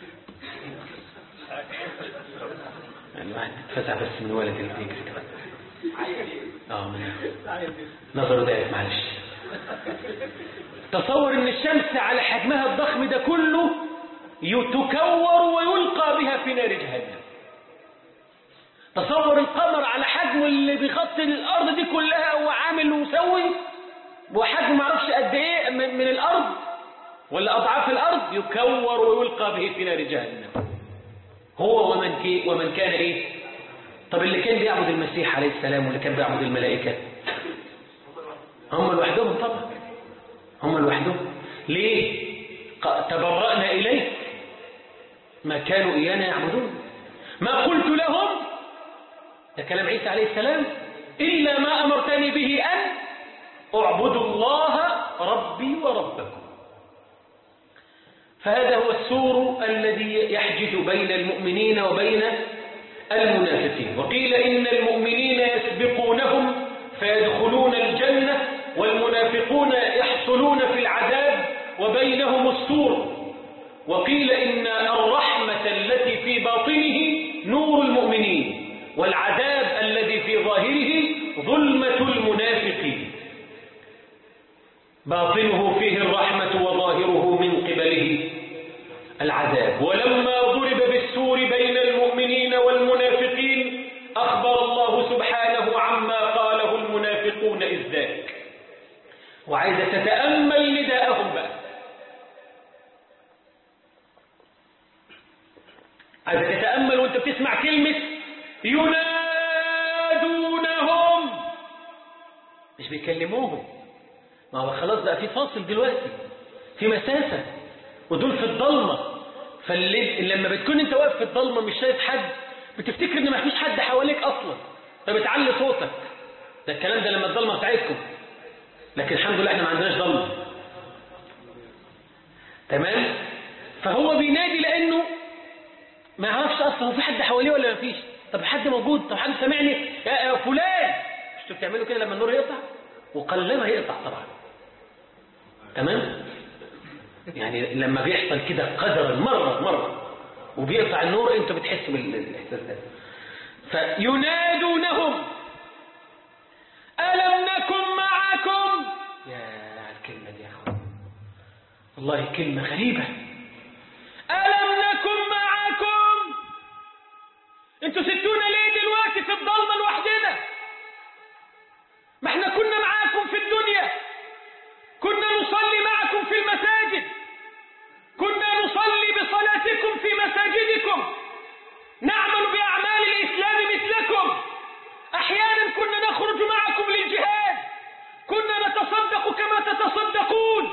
يعني واحد اتفزع بس من ولد اللي بيجري كده. اه من نظره ضعف معلش. تصور ان الشمس على حجمها الضخم ده كله يتكور ويلقى بها في نار جهنم. تصور القمر على حجم اللي بيغطي الارض دي كلها وعامل ومسوي وحجم معرفش قد ايه من, من الارض ولا اضعاف الارض، يكور ويلقى به في نار جهنم هو ومن, كي ومن كان ايه. طب اللي كان بيعبد المسيح عليه السلام واللي كان بيعبد الملائكة هم لوحدهم؟ طبعا هم لوحدهم. ليه؟ تبرأنا إليك ما كانوا إيانا يعبدون، ما قلت لهم، ده كلام عيسى عليه السلام، إلا ما أمرتني به أن أعبدوا الله ربي وربكم. فهذا هو السور الذي يحجز بين المؤمنين وبين المنافقين. وقيل إن المؤمنين يسبقونهم فيدخلون الجنة والمنافقون يحصلون في العذاب وبينهم السور. وقيل إن الرحمة التي في باطنه نور المؤمنين والعذاب الذي في ظاهره ظلمة المنافقين. باطنه فيه الرحمة وظاهره من قبله العذاب. ولما ضرب بالسور بين المؤمنين والمنافقين أخبر الله سبحانه عما قاله المنافقون إذ ذاك. وعايزة تتأمل نداءهم بقى، عايزة تتأمل وانت بتسمع كلمة ينادونهم، مش بيكلموهم، ما هو خلاص بقى في فاصل دلوقتي، في مسافة، ودول في الضلمة. فلما بتكون انت واقف في الضلمة مش شايف حد بتفتكر ان ما فيش حد حواليك اصلا فبتعلي صوتك. ده الكلام ده لما الضلمة بتاعتكم، لكن الحمد لله احنا ما عندناش ضلمة. تمام؟ فهو بينادي لانه ما يعرفش اصلا في حد حواليه ولا ما فيش. طب حد موجود؟ طب حد سامعني؟ يا فلان. مش انتوا بتعملوا كده لما النور يقطع؟ وقلما يقطع طبعا. تمام؟ يعني لما بيحصل كده قدرا مرة مرة وبيقطع النور انت بتحس بالاحساس ده. فينادونهم ألم نكن معكم. يا الكلمة دي يا أخوان والله كلمة غريبة. ألم نكن معكم، انتوا سبتونا ليه دلوقتي في الضلمة لوحدنا؟ ما احنا كنا معاكم في الدنيا، كنا نصلي معكم في المساجد، كنا نصلي بصلاتكم في مساجدكم، نعمل بأعمال الإسلام مثلكم، أحيانا كنا نخرج معكم للجهاد، كنا نتصدق كما تتصدقون.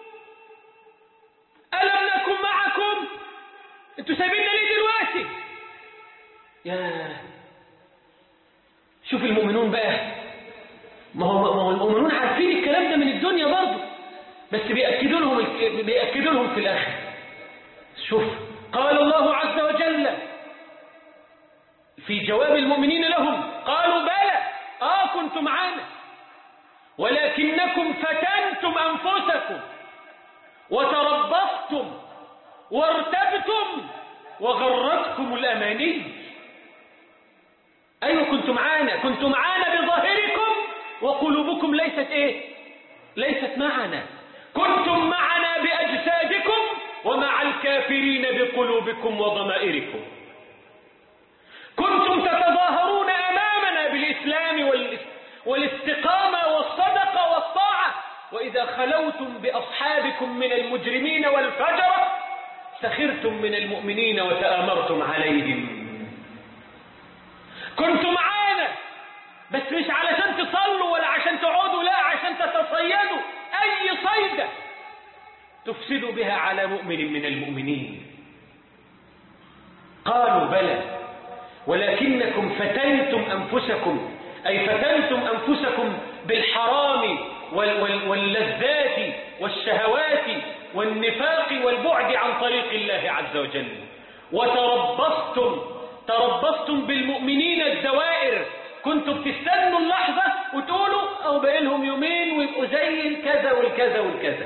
ألم نكن معكم؟ انتوا سايبيننا ليه دلوقتي؟ يا شوف المؤمنون بقى، ما هو ما هو المؤمنون عارفين الكلام ده من الدنيا برضه، بس بيأكدوا لهم بيأكدوا لهم في الآخر. شوف قال الله عز وجل في جواب المؤمنين لهم، قالوا بلى آه كنتم معانا ولكنكم فتنتم أنفسكم وتربصتم وارتبتم وغرتكم الأماني. أيوة كنتم معانا، كنتم معانا بظاهركم وقلوبكم ليست إيه؟ ليست معنا. كنتم معنا بأجسادكم ومع الكافرين بقلوبكم وضمائركم. كنتم تتظاهرون أمامنا بالإسلام والاستقامة والصدقة والطاعة، وإذا خلوتم بأصحابكم من المجرمين والفجرة سخرتم من المؤمنين وتآمرتم عليهم. كنتم معانا بس مش علشان تصلوا ولا عشان تقعدوا، لا، عشان تتصيدوا أي صيدة تفسدوا بها على مؤمن من المؤمنين. قالوا بلى ولكنكم فتنتم أنفسكم، أي فتنتم أنفسكم بالحرام واللذات والشهوات والنفاق والبعد عن طريق الله عز وجل، وتربصتم تربصتم بالمؤمنين الدوائر. كنتم بتستنوا اللحظة وتقولوا أو بقالهم يومين ويبقوا زي الكذا والكذا والكذا،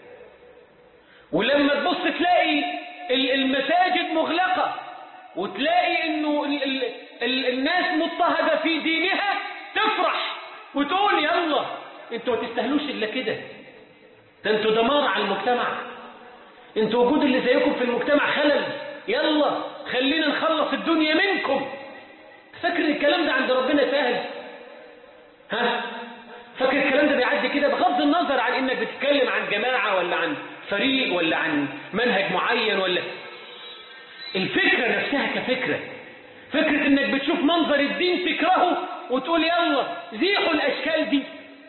ولما تبص تلاقي المساجد مغلقة وتلاقي انه ال ال ال الناس مضطهدة في دينها تفرح وتقول يلا انتوا ما تستاهلوش الا كده، ده انتوا دمار على المجتمع، انتوا وجود اللي زيكم في المجتمع خلل، يلا خلينا نخلص الدنيا منكم. فاكر الكلام ده عند ربنا سهل؟ ها؟ فاكر الكلام ده بيعدي كده بغض النظر عن انك بتتكلم عن جماعة ولا عن فريق ولا عن منهج معين، ولا الفكرة نفسها كفكرة، فكرة انك بتشوف منظر الدين تكرهه وتقول يلا زيحوا الاشكال دي.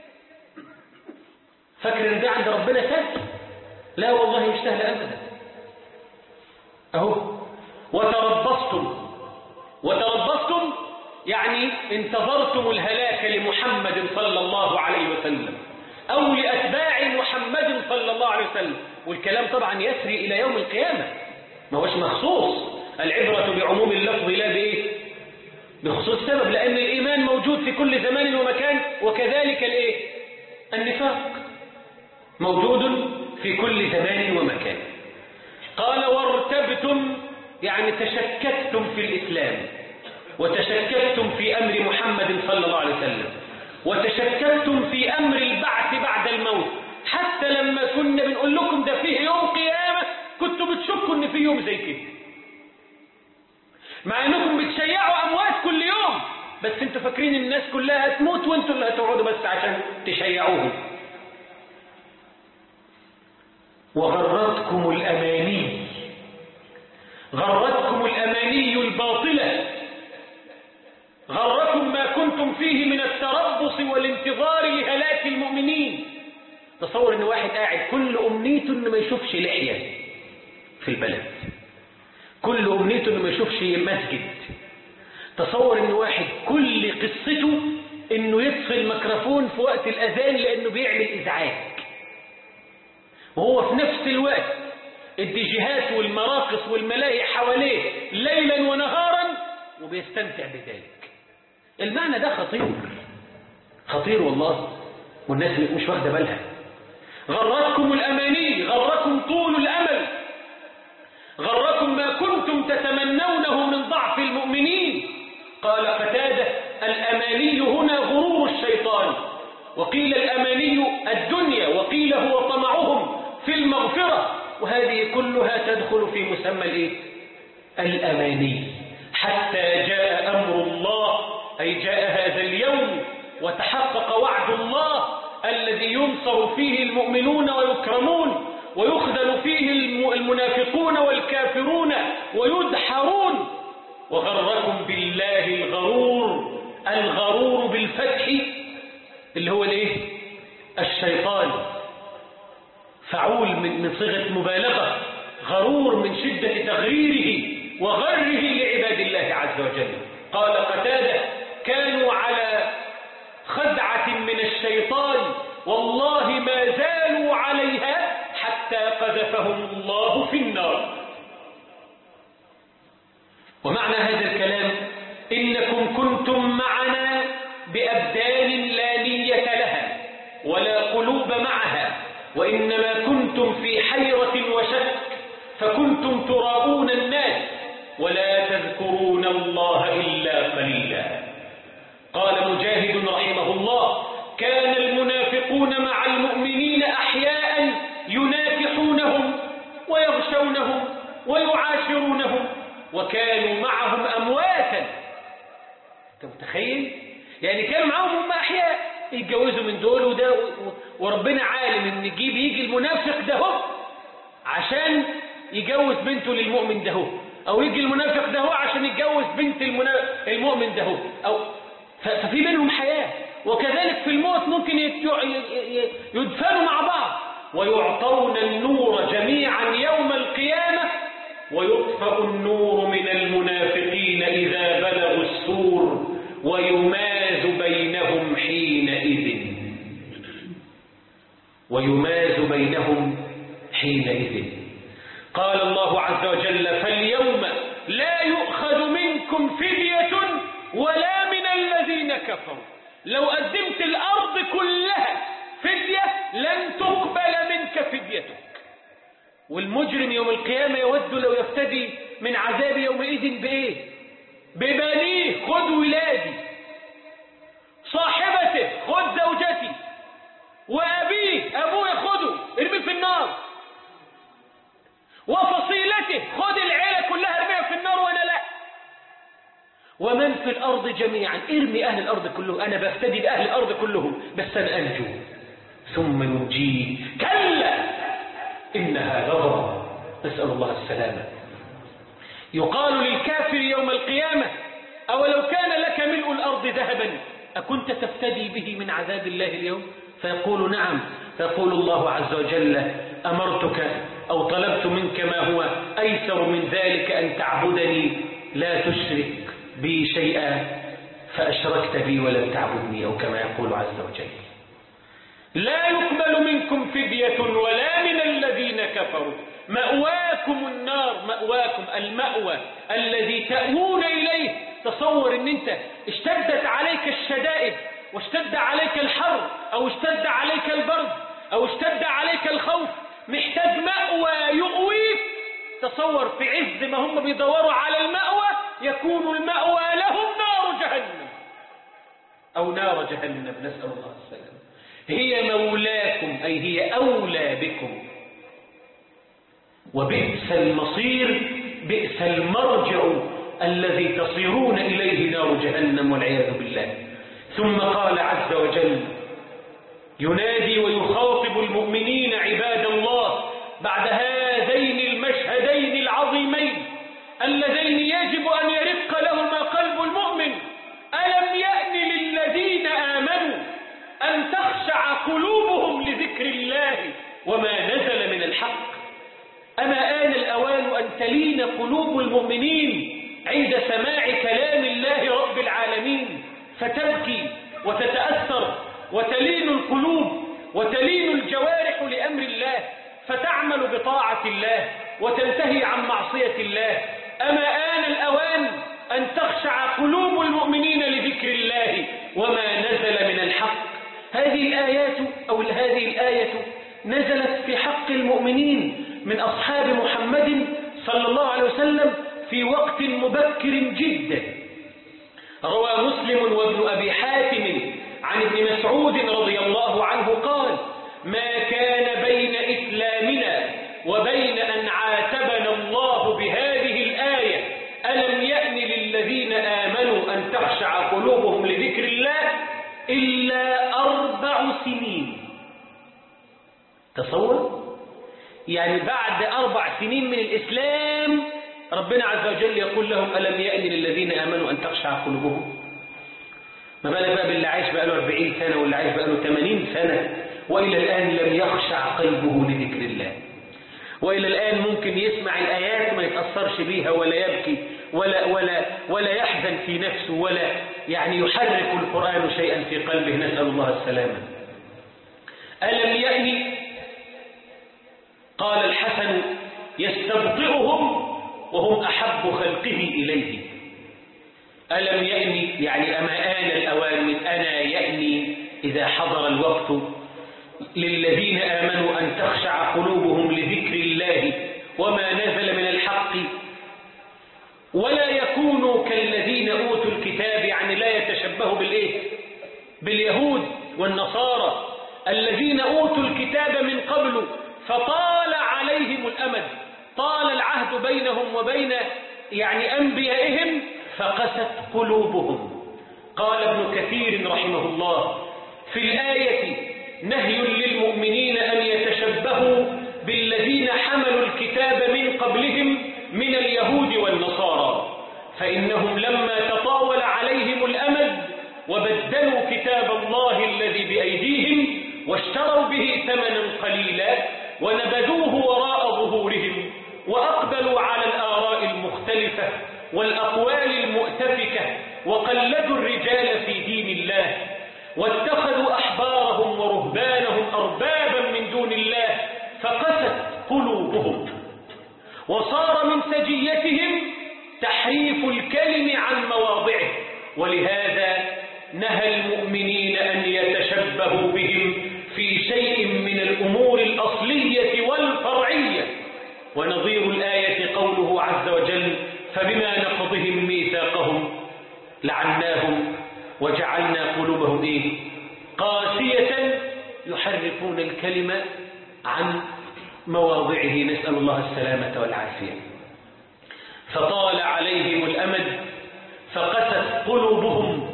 فاكر ان ده عند ربنا سهل؟ لا والله مش سهل ابدا. اهو وتربصتم وتربصتم يعني انتظرتم الهلاك لمحمد صلى الله عليه وسلم او لاتباع محمد صلى الله عليه وسلم، والكلام طبعا يسري الى يوم القيامة، ما هوش مخصوص، العبرة بعموم اللفظ لا بايه؟ بخصوص السبب، لان الايمان موجود في كل زمان ومكان، وكذلك الايه؟ النفاق موجود في كل زمان ومكان. قال وارتبتم يعني تشككتم في الإسلام، وتشككتم في أمر محمد صلى الله عليه وسلم، وتشككتم في أمر البعث بعد الموت، حتى لما كنا بنقول لكم ده فيه يوم قيامة كنتوا بتشكوا ان فيه يوم زي كده، مع انكم بتشيعوا أموات كل يوم، بس انتوا فاكرين الناس كلها هتموت وانتوا اللي هتقعدوا بس عشان تشيعوهم. وغرتكم الأماني، غرتكم الأماني الباطلة، غركم ما كنتم فيه من التربص والانتظار لهلاك المؤمنين. تصور ان واحد قاعد كل أمنيته انه ما يشوفش لحية في البلد، كل أمنيته انه ما يشوفش مسجد. تصور ان واحد كل قصته انه يطفي الميكروفون في وقت الأذان لانه بيعمل إزعاج، وهو في نفس الوقت الديجيهات والمراقص والملاهي حواليه ليلا ونهارا وبيستمتع بذلك. المعنى ده خطير خطير والله، والناس مش واخده بالها. غرتكم الأماني، غركم طول الأمل، غركم ما كنتم تتمنونه من ضعف المؤمنين. قال قتادة الأماني هنا غرور الشيطان، وقيل الأماني الدنيا، وقيل هو طمعهم في المغفرة، وهذه كلها تدخل في مسمى الايه؟ الأماني. حتى جاء أمر الله، أي جاء هذا اليوم وتحقق وعد الله الذي ينصر فيه المؤمنون ويكرمون، ويخذل فيه المنافقون والكافرون ويدحرون. وغركم بالله الغرور، الغرور بالفتح اللي هو الايه؟ الشيطان، فعول من صيغة مبالغة، غرور من شدة تغريره وغره لعباد الله عز وجل. قال قتادة كانوا على خدعة من الشيطان والله ما زالوا عليها حتى قذفهم الله في النار. ومعنى هذا الكلام إنكم كنتم معنا بأبدان لا نية لها ولا قلوب معها، وإنما كنتم في حيرة وشك، فكنتم تراؤون الناس ولا تذكرون الله إلا قليلا. قال مجاهد رحمه الله: كان المنافقون مع المؤمنين أحياء يناكحونهم ويغشونهم ويعاشرونهم، وكانوا معهم أمواتا. أنت متخيل؟ يعني كانوا معهم هم أحياء يتجوزوا من دول وده، وربنا عالم إن يجيب يجي المنافق ده هو عشان يجوز بنته للمؤمن ده هو، أو يجي المنافق ده هو عشان يتجوز بنت المؤمن ده هو، أو ففي بينهم حياة. وكذلك في الموت ممكن يدفنوا مع بعض، ويعطون النور جميعا يوم القيامة، ويطفأ النور من المنافقين إذا بلغوا السور، ويماز بينهم حينئذ ويماز بينهم حينئذ قال الله عز وجل: فاليوم لا يؤخذ منكم فدية ولا من الذين كفروا. لو قدمت الأرض كلها فدية لن تقبل منك فديتك. والمجرم يوم القيامة يود لو يفتدي من عذاب يومئذ بإيه؟ ببنيه: خذ ولادي، صاحبته خذ زوجتي، وأبيه أبوه خذه ارميه في النار، وفصيلته خذ العيلة كلها ارميها في النار وأنا لا، ومن في الأرض جميعا ارمي أهل الأرض كلهم، أنا بفتدي بأهل الأرض كلهم بس أنا أنجو ثم ينجيه. كلا إنها لظى، نسأل الله السلامة. يقال للكافر يوم القيامة: أولو كان لك ملء الأرض ذهبا أكنت تفتدي به من عذاب الله اليوم؟ فيقول: نعم. فيقول الله عز وجل: أمرتك أو طلبت منك ما هو أيسر من ذلك، أن تعبدني لا تشرك بي شيئا، فأشركت بي ولم تعبدني، أو كما يقول عز وجل: لا يقبل منكم فدية ولا من الذين كفروا، مأواكم النار. مأواكم المأوى الذي تأوون إليه. تصور ان انت اشتدت عليك الشدائد، واشتد عليك الحر، او اشتد عليك البرد، او اشتد عليك الخوف، محتاج مأوى يؤويك. تصور في عز ما هم بيدوروا على المأوى يكون المأوى لهم نار جهنم أو نار جهنم، نسأل الله السلام. هي مولاكم، أي هي أولى بكم، وبئس المصير، بئس المرجع الذي تصيرون إليه نار جهنم والعياذ بالله. ثم قال عز وجل ينادي ويخاطب المؤمنين عباد الله بعد هذين المشهدين العظيمين اللذين يجب أن يرق لهما قلب المؤمن: ألم يأن للذين آمنوا أن تخشع قلوبهم لذكر الله وما نزل من الحق. أما آن الأوان أن تلين قلوب المؤمنين عند سماع كلام الله رب العالمين، فتبكي وتتأثر وتلين القلوب وتلين الجوارح لأمر الله، فتعمل بطاعة الله وتنتهي عن معصية الله. أما آن الأوان أن تخشع قلوب المؤمنين لذكر الله وما نزل من الحق. هذه الآيات أو هذه الآية نزلت في حق المؤمنين من أصحاب محمد صلى الله عليه وسلم في وقت مبكر جدا. روى مسلم وابن أبي حاتم عن ابن مسعود رضي الله عنه قال: ما كان بين إسلامنا وبين أن عاتبنا الله بهذه الآية ألم يأن للذين آمنوا أن تخشع قلوبهم لذكر الله إلا أربع سنين. تصور، يعني بعد أربع سنين من الإسلام ربنا عز وجل يقول لهم: ألم يأن للذين آمنوا أن تخشع قلوبهم. ما بالك بقى باللي عايش بقى له أربعين سنة واللي عايش بقى له ثمانين سنة وإلى الآن لم يخشع قلبه لذكر الله، وإلى الآن ممكن يسمع الآيات ما يتأثرش بيها ولا يبكي ولا, ولا, ولا يحزن في نفسه ولا يعني يحرك القرآن شيئا في قلبه، نسأل الله السلامة. ألم يأن، قال الحسن: يستبطئهم وهم أحب خلقه إليه. ألم يأن يعني أما آن الأوان، من أنا يأني إذا حضر الوقت، للذين آمنوا أن تخشع قلوبهم لذكر الله وما نزل من الحق، ولا يكونوا كالذين أوتوا الكتاب، يعني لا يتشبهوا بالإيه؟ باليهود والنصارى الذين أوتوا الكتاب من قبل فطال عليهم الأمد، طال العهد بينهم وبين يعني أنبيائهم فقست قلوبهم. قال ابن كثير رحمه الله في الآية نهي للمؤمنين أن يتشبهوا بالذين حملوا الكتاب من قبلهم من اليهود والنصارى، فإنهم لما تطاول عليهم الأمد وبدلوا كتاب الله الذي بأيديهم واشتروا به ثمنا قليلا ونبذوه وراء ظهورهم وأقبلوا على الآراء المختلفة والأقوال المؤتفكة وقلدوا الرجال في دين الله واتخذوا أحبارهم ورهبانهم أربابا من دون الله فقست قلوبهم، وصار من سجيتهم تحريف الكلم عن مواضعه. ولهذا نهى المؤمنين أن يتشبهوا بهم في شيء من الأمور الأصلية والفرعية. ونظير الآية قوله عز وجل فبما نقضهم ميثاقهم لعناهم وجعلنا قلوبهم إيه؟ قاسية يحرفون الكلمة عن مواضعه، نسأل الله السلامة والعافية. فطال عليهم الأمد فقست قلوبهم،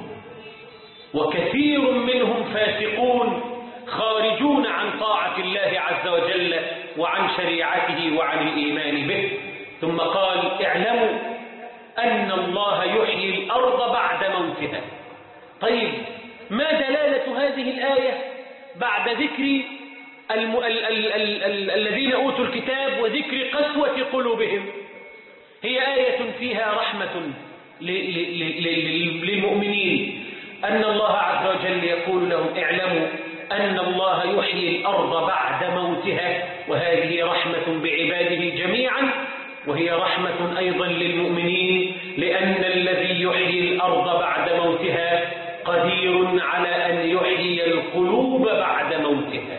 وكثير منهم فاسقون خارجون عن طاعة الله عز وجل وعن شريعته وعن الإيمان به. ثم قال اعلموا أن الله يحيي الأرض بعد موتها. طيب ما دلالة هذه الآية بعد ذكر الم... ال... ال... ال... ال... الذين أوتوا الكتاب وذكر قسوة قلوبهم؟ هي آية فيها رحمة ل... ل... ل... للمؤمنين، أن الله عز وجل يقول لهم اعلموا أن الله يحيي الأرض بعد موتها، وهذه رحمة بعباده جميعا، وهي رحمة أيضا للمؤمنين، لأن الذي يحيي الأرض بعد موتها قدير على أن يحيي القلوب بعد موتها.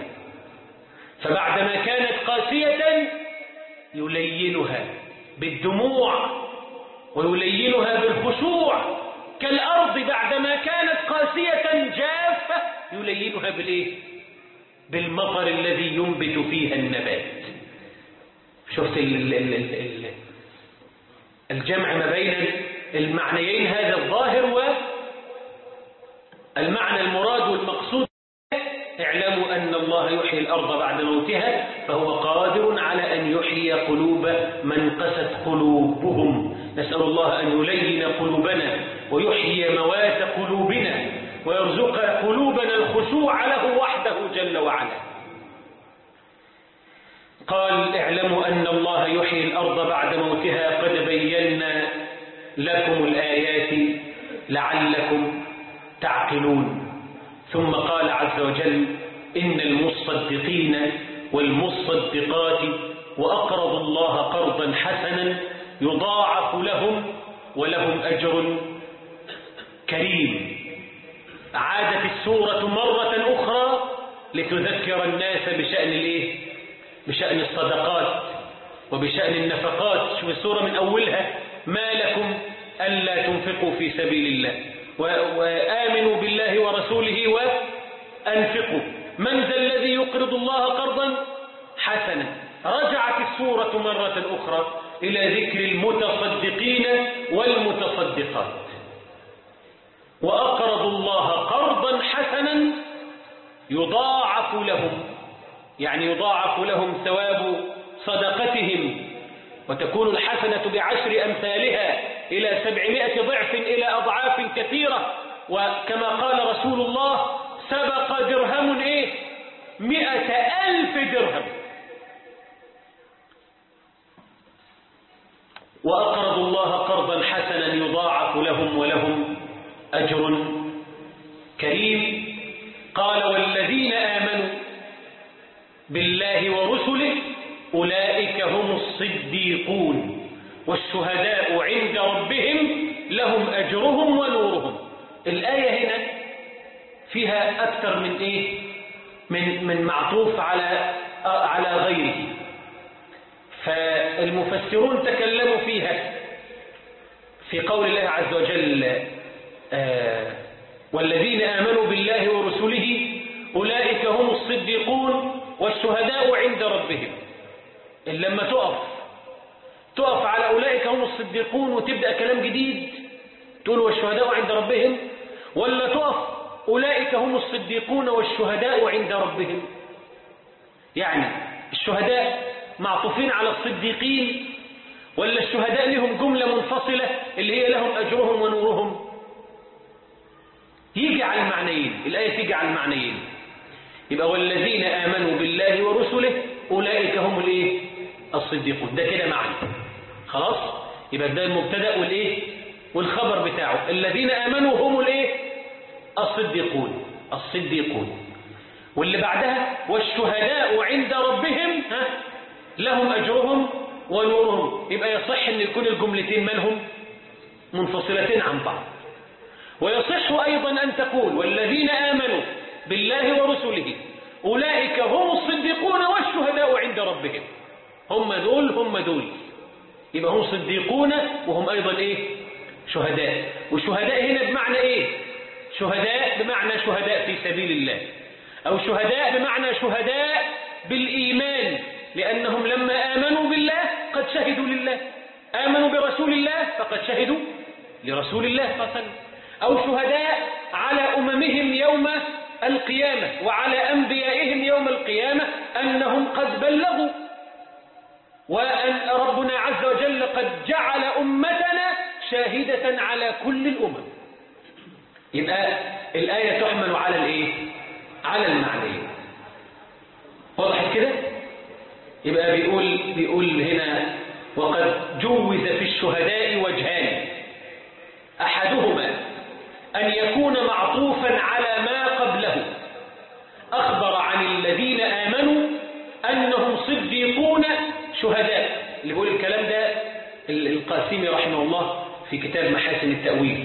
فبعدما كانت قاسية يلينها بالدموع ويلينها بالخشوع، كالأرض بعدما كانت قاسية جافة يلينها بالإيه؟ بالمطر الذي ينبت فيها النبات. شفت ال ال ال ال الجمع ما بين المعنيين، هذا الظاهر والمعنى المراد والمقصود. اعلموا أن الله يحيي الأرض بعد موتها، فهو قادر على أن يحيي قلوب من قست قلوبهم. نسأل الله أن يلين قلوبنا ويحيي موات قلوبنا ويرزق قلوبنا الخشوع له وحده جل وعلا. قال اعلموا أن الله يحيي الأرض بعد موتها قد بينا لكم الآيات لعلكم تعقلون. ثم قال عز وجل إن المصدقين والمصدقات وأقرضوا الله قرضا حسنا يضاعف لهم ولهم أجر كريم. عادت السورة مرة أخرى لتذكر الناس بشأن الإيه؟ بشأن الصدقات وبشأن النفقات. شوف السورة من أولها ما لكم ألا تنفقوا في سبيل الله وآمنوا بالله ورسوله وأنفقوا، من ذا الذي يقرض الله قرضا حسنا. رجعت السورة مرة أخرى إلى ذكر المتصدقين والمتصدقات. وأقرضوا الله قرضا حسنا يضاعف لهم، يعني يضاعف لهم ثواب صدقتهم، وتكون الحسنة بعشر أمثالها إلى سبعمائة ضعف إلى أضعاف كثيرة. وكما قال رسول الله سبق درهم إيه؟ مئة ألف درهم. وأقرضوا الله قرضا حسنا يضاعف لهم ولهم أجر كريم. قال والذين آمنوا بالله ورسله أولئك هم الصديقون والشهداء عند ربهم لهم أجرهم ونورهم. الآية هنا فيها أكثر من إيه؟ من من معطوف على على غيره، فالمفسرون تكلموا فيها في قول الله عز وجل آه والذين آمنوا بالله ورسله أولئك هم الصديقون والشهداء عند ربهم. لما تقف تقف على أولئك هم الصديقون وتبدأ كلام جديد تقول والشهداء عند ربهم، ولا تقف أولئك هم الصديقون والشهداء عند ربهم؟ يعني الشهداء معطوفين على الصديقين، ولا الشهداء لهم جملة منفصلة اللي هي لهم أجرهم ونورهم؟ يجي على المعنيين، الآية تيجي على المعنيين. يبقى والذين آمنوا بالله ورسله أولئك هم الايه؟ الصديقون. ده كده معنى خلاص. يبقى ده المبتدأ والايه والخبر بتاعه. الذين آمنوا هم الايه؟ الصديقون. الصديقون. واللي بعدها والشهداء عند ربهم ها لهم أجرهم ونورهم. يبقى يصح أن يكون الجملتين منهم منفصلتين عن بعض. ويصح أيضا أن تقول والذين آمنوا بالله ورسله أولئك هم الصديقون والشهداء عند ربهم. هم دول هم دول. يبقى هم صديقون وهم أيضا إيه؟ شهداء. وشهداء هنا بمعنى إيه؟ شهداء بمعنى شهداء في سبيل الله، أو شهداء بمعنى شهداء بالإيمان، لأنهم لما آمنوا بالله قد شهدوا لله. آمنوا برسول الله فقد شهدوا لرسول الله صلى الله عليه وسلم. أو شهداء على أممهم يوم القيامة وعلى أنبيائهم يوم القيامة أنهم قد بلغوا، وأن ربنا عز وجل قد جعل أمتنا شاهدة على كل الأمم. يبقى الآية تحمل على الإيه؟ على المعنيين. واضح كده؟ يبقى بيقول بيقول هنا وقد جوز في الشهداء وجهان، أحدهما أن يكون معطوفا على ما قبله. أخبر عن الذين آمنوا أنهم صديقون شهداء. اللي بيقول الكلام ده القاسمي رحمه الله في كتاب محاسن التأويل.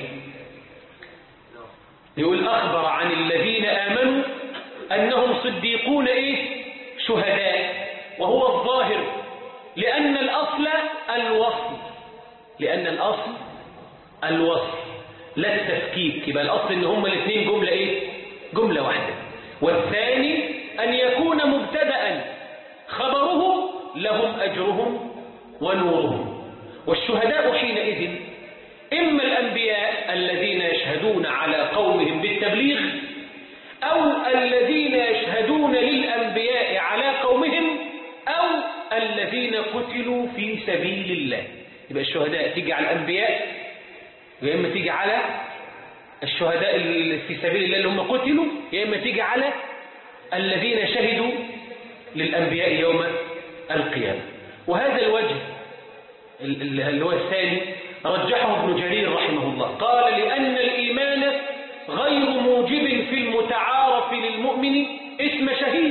يقول أخبر عن الذين آمنوا أنهم صديقون إيه؟ شهداء. وهو الظاهر لأن الأصل الوصل، لأن الأصل الوصل لا التفكيك. يبقى الأصل إن هما الاثنين جملة إيه؟ جملة واحدة. والثاني أن يكون مبتدأ خبره لهم أجرهم ونورهم. والشهداء حينئذ إما الأنبياء الذين يشهدون على قومهم بالتبليغ، أو الذين يشهدون للأنبياء على قومهم، أو الذين قتلوا في سبيل الله. يبقى الشهداء تيجي على الأنبياء، يا إما تيجي على الشهداء اللي في سبيل الله اللي هم قتلوا، يا إما تيجي على الذين شهدوا للأنبياء يوم القيامة. وهذا الوجه اللي هو الثاني رجحه ابن جرير رحمه الله. قال لأن الإيمان غير موجب في المتعارف للمؤمن اسم شهيد.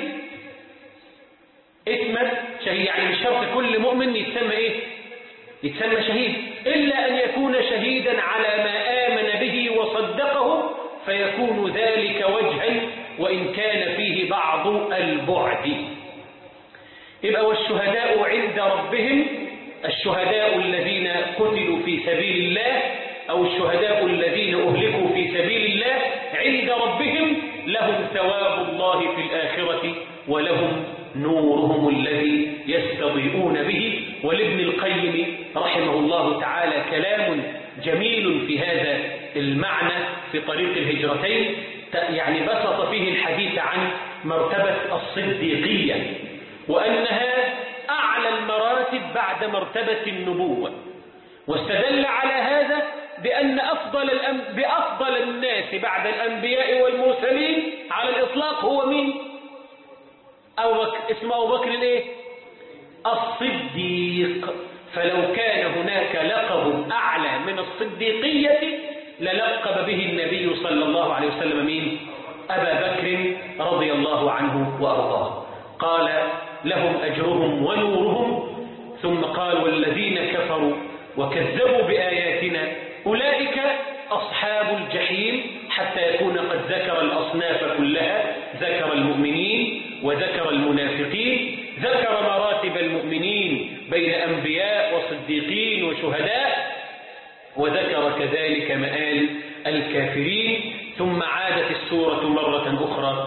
اسم شهيد يعني مش شرط كل مؤمن يتسمى إيه؟ يتسمى شهيد، إلا أن يكون شهيدا على ما آمن به وصدقه، فيكون ذلك وجها وإن كان فيه بعض البعد. يبقى والشهداء عند ربهم الشهداء الذين قتلوا في سبيل الله، أو الشهداء الذين أهلكوا في سبيل الله عند ربهم لهم ثواب الله في الآخرة ولهم نورهم الذي يستضيئون به. ولابن القيم رحمه الله تعالى كلام جميل في هذا المعنى في طريق الهجرتين، يعني بسط فيه الحديث عن مرتبة الصديقية، وأنها أعلى المراتب بعد مرتبة النبوة. واستدل على هذا بأن أفضل, الأم... بأفضل الناس بعد الأنبياء والمرسلين على الإطلاق هو مين؟ أو بك... اسمه أبو بكر الإيه؟ الصديق. فلو كان هناك لقب أعلى من الصديقية للقب به النبي صلى الله عليه وسلم مين؟ أبا بكر رضي الله عنه وأرضاه. قال لهم أجرهم ونورهم، ثم قال والذين كفروا وكذبوا بآياتنا أولئك أصحاب الجحيم، حتى يكون قد ذكر الأصناف كلها، ذكر المؤمنين وذكر المنافقين، ذكر مراتب المؤمنين بين أنبياء وصديقين وشهداء، وذكر كذلك مآل الكافرين، ثم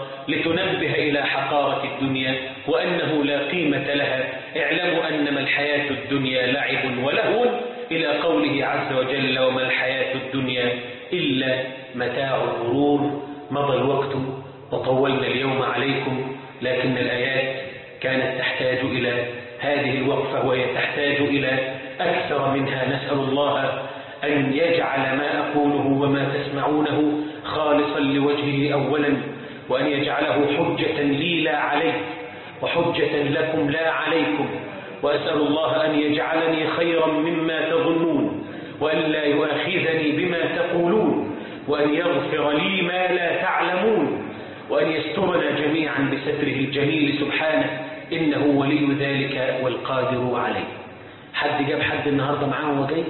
لتنبه إلى حقارة الدنيا وأنه لا قيمة لها. اعلموا أنما الحياة الدنيا لعب ولهو، إلى قوله عز وجل وما الحياة الدنيا إلا متاع الغرور. مضى الوقت وطولنا اليوم عليكم، لكن الآيات كانت تحتاج إلى هذه الوقفة وهي تحتاج إلى أكثر منها. نسأل الله أن يجعل ما أقوله وما تسمعونه خالصا لوجهه أولا، وأن يجعله حجة لي لا علي، وحجة لكم لا عليكم. وأسأل الله أن يجعلني خيرا مما تظنون، وأن لا يؤاخذني بما تقولون، وأن يغفر لي ما لا تعلمون، وأن يسترنا جميعا بستره الجميل سبحانه، إنه ولي ذلك والقادر عليه. حد جاب حد النهاردة معاه وجاي؟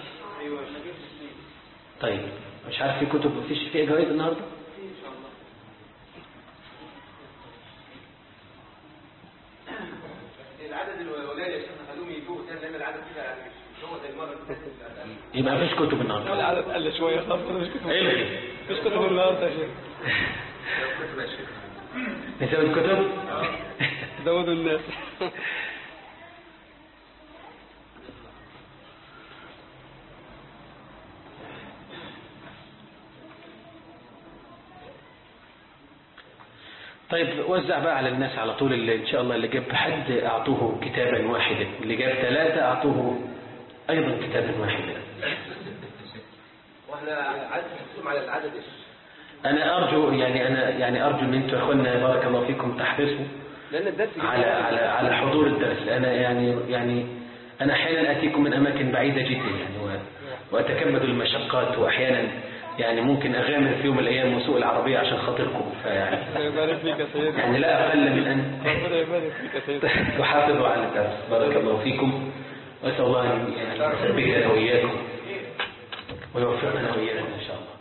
طيب مش عارف في كتب مفيش فيها جوائز النهاردة؟ العدد الولاد يا شيخ خلوهم يجوا تاني لان العدد كده مش هو زي المره اللي فاتت. يبقى مفيش كتب النهارده. العدد قل شويه خلاص مفيش كتب. ايه مفيش كتب النهارده يا شيخ. نسوي الكتب؟ زودوا الناس. طيب وزع بقى على الناس على طول، اللي إن شاء الله اللي جاب حد أعطوه كتابا واحدا، اللي جاب ثلاثة أعطوه أيضا كتابا واحدا. واحنا عدد نقسم على العدد ايش؟ أنا أرجو يعني أنا يعني أرجو إن أنتم يا أخوانا بارك الله فيكم تحرصوا لأن الدرس على على على حضور الدرس. أنا يعني يعني أنا أحيانا أتيكم من أماكن بعيدة جدا يعني وأتكبد المشقات، وأحيانا يعني ممكن أغامر في يوم من الأيام وسوق العربية عشان خاطركم، فيعني يعني لا أقل من أن تحافظوا على الدرس. بارك الله فيكم، وأسأل الله أن يثبتنا وإياكم ويوفقنا وإياكم إن شاء الله.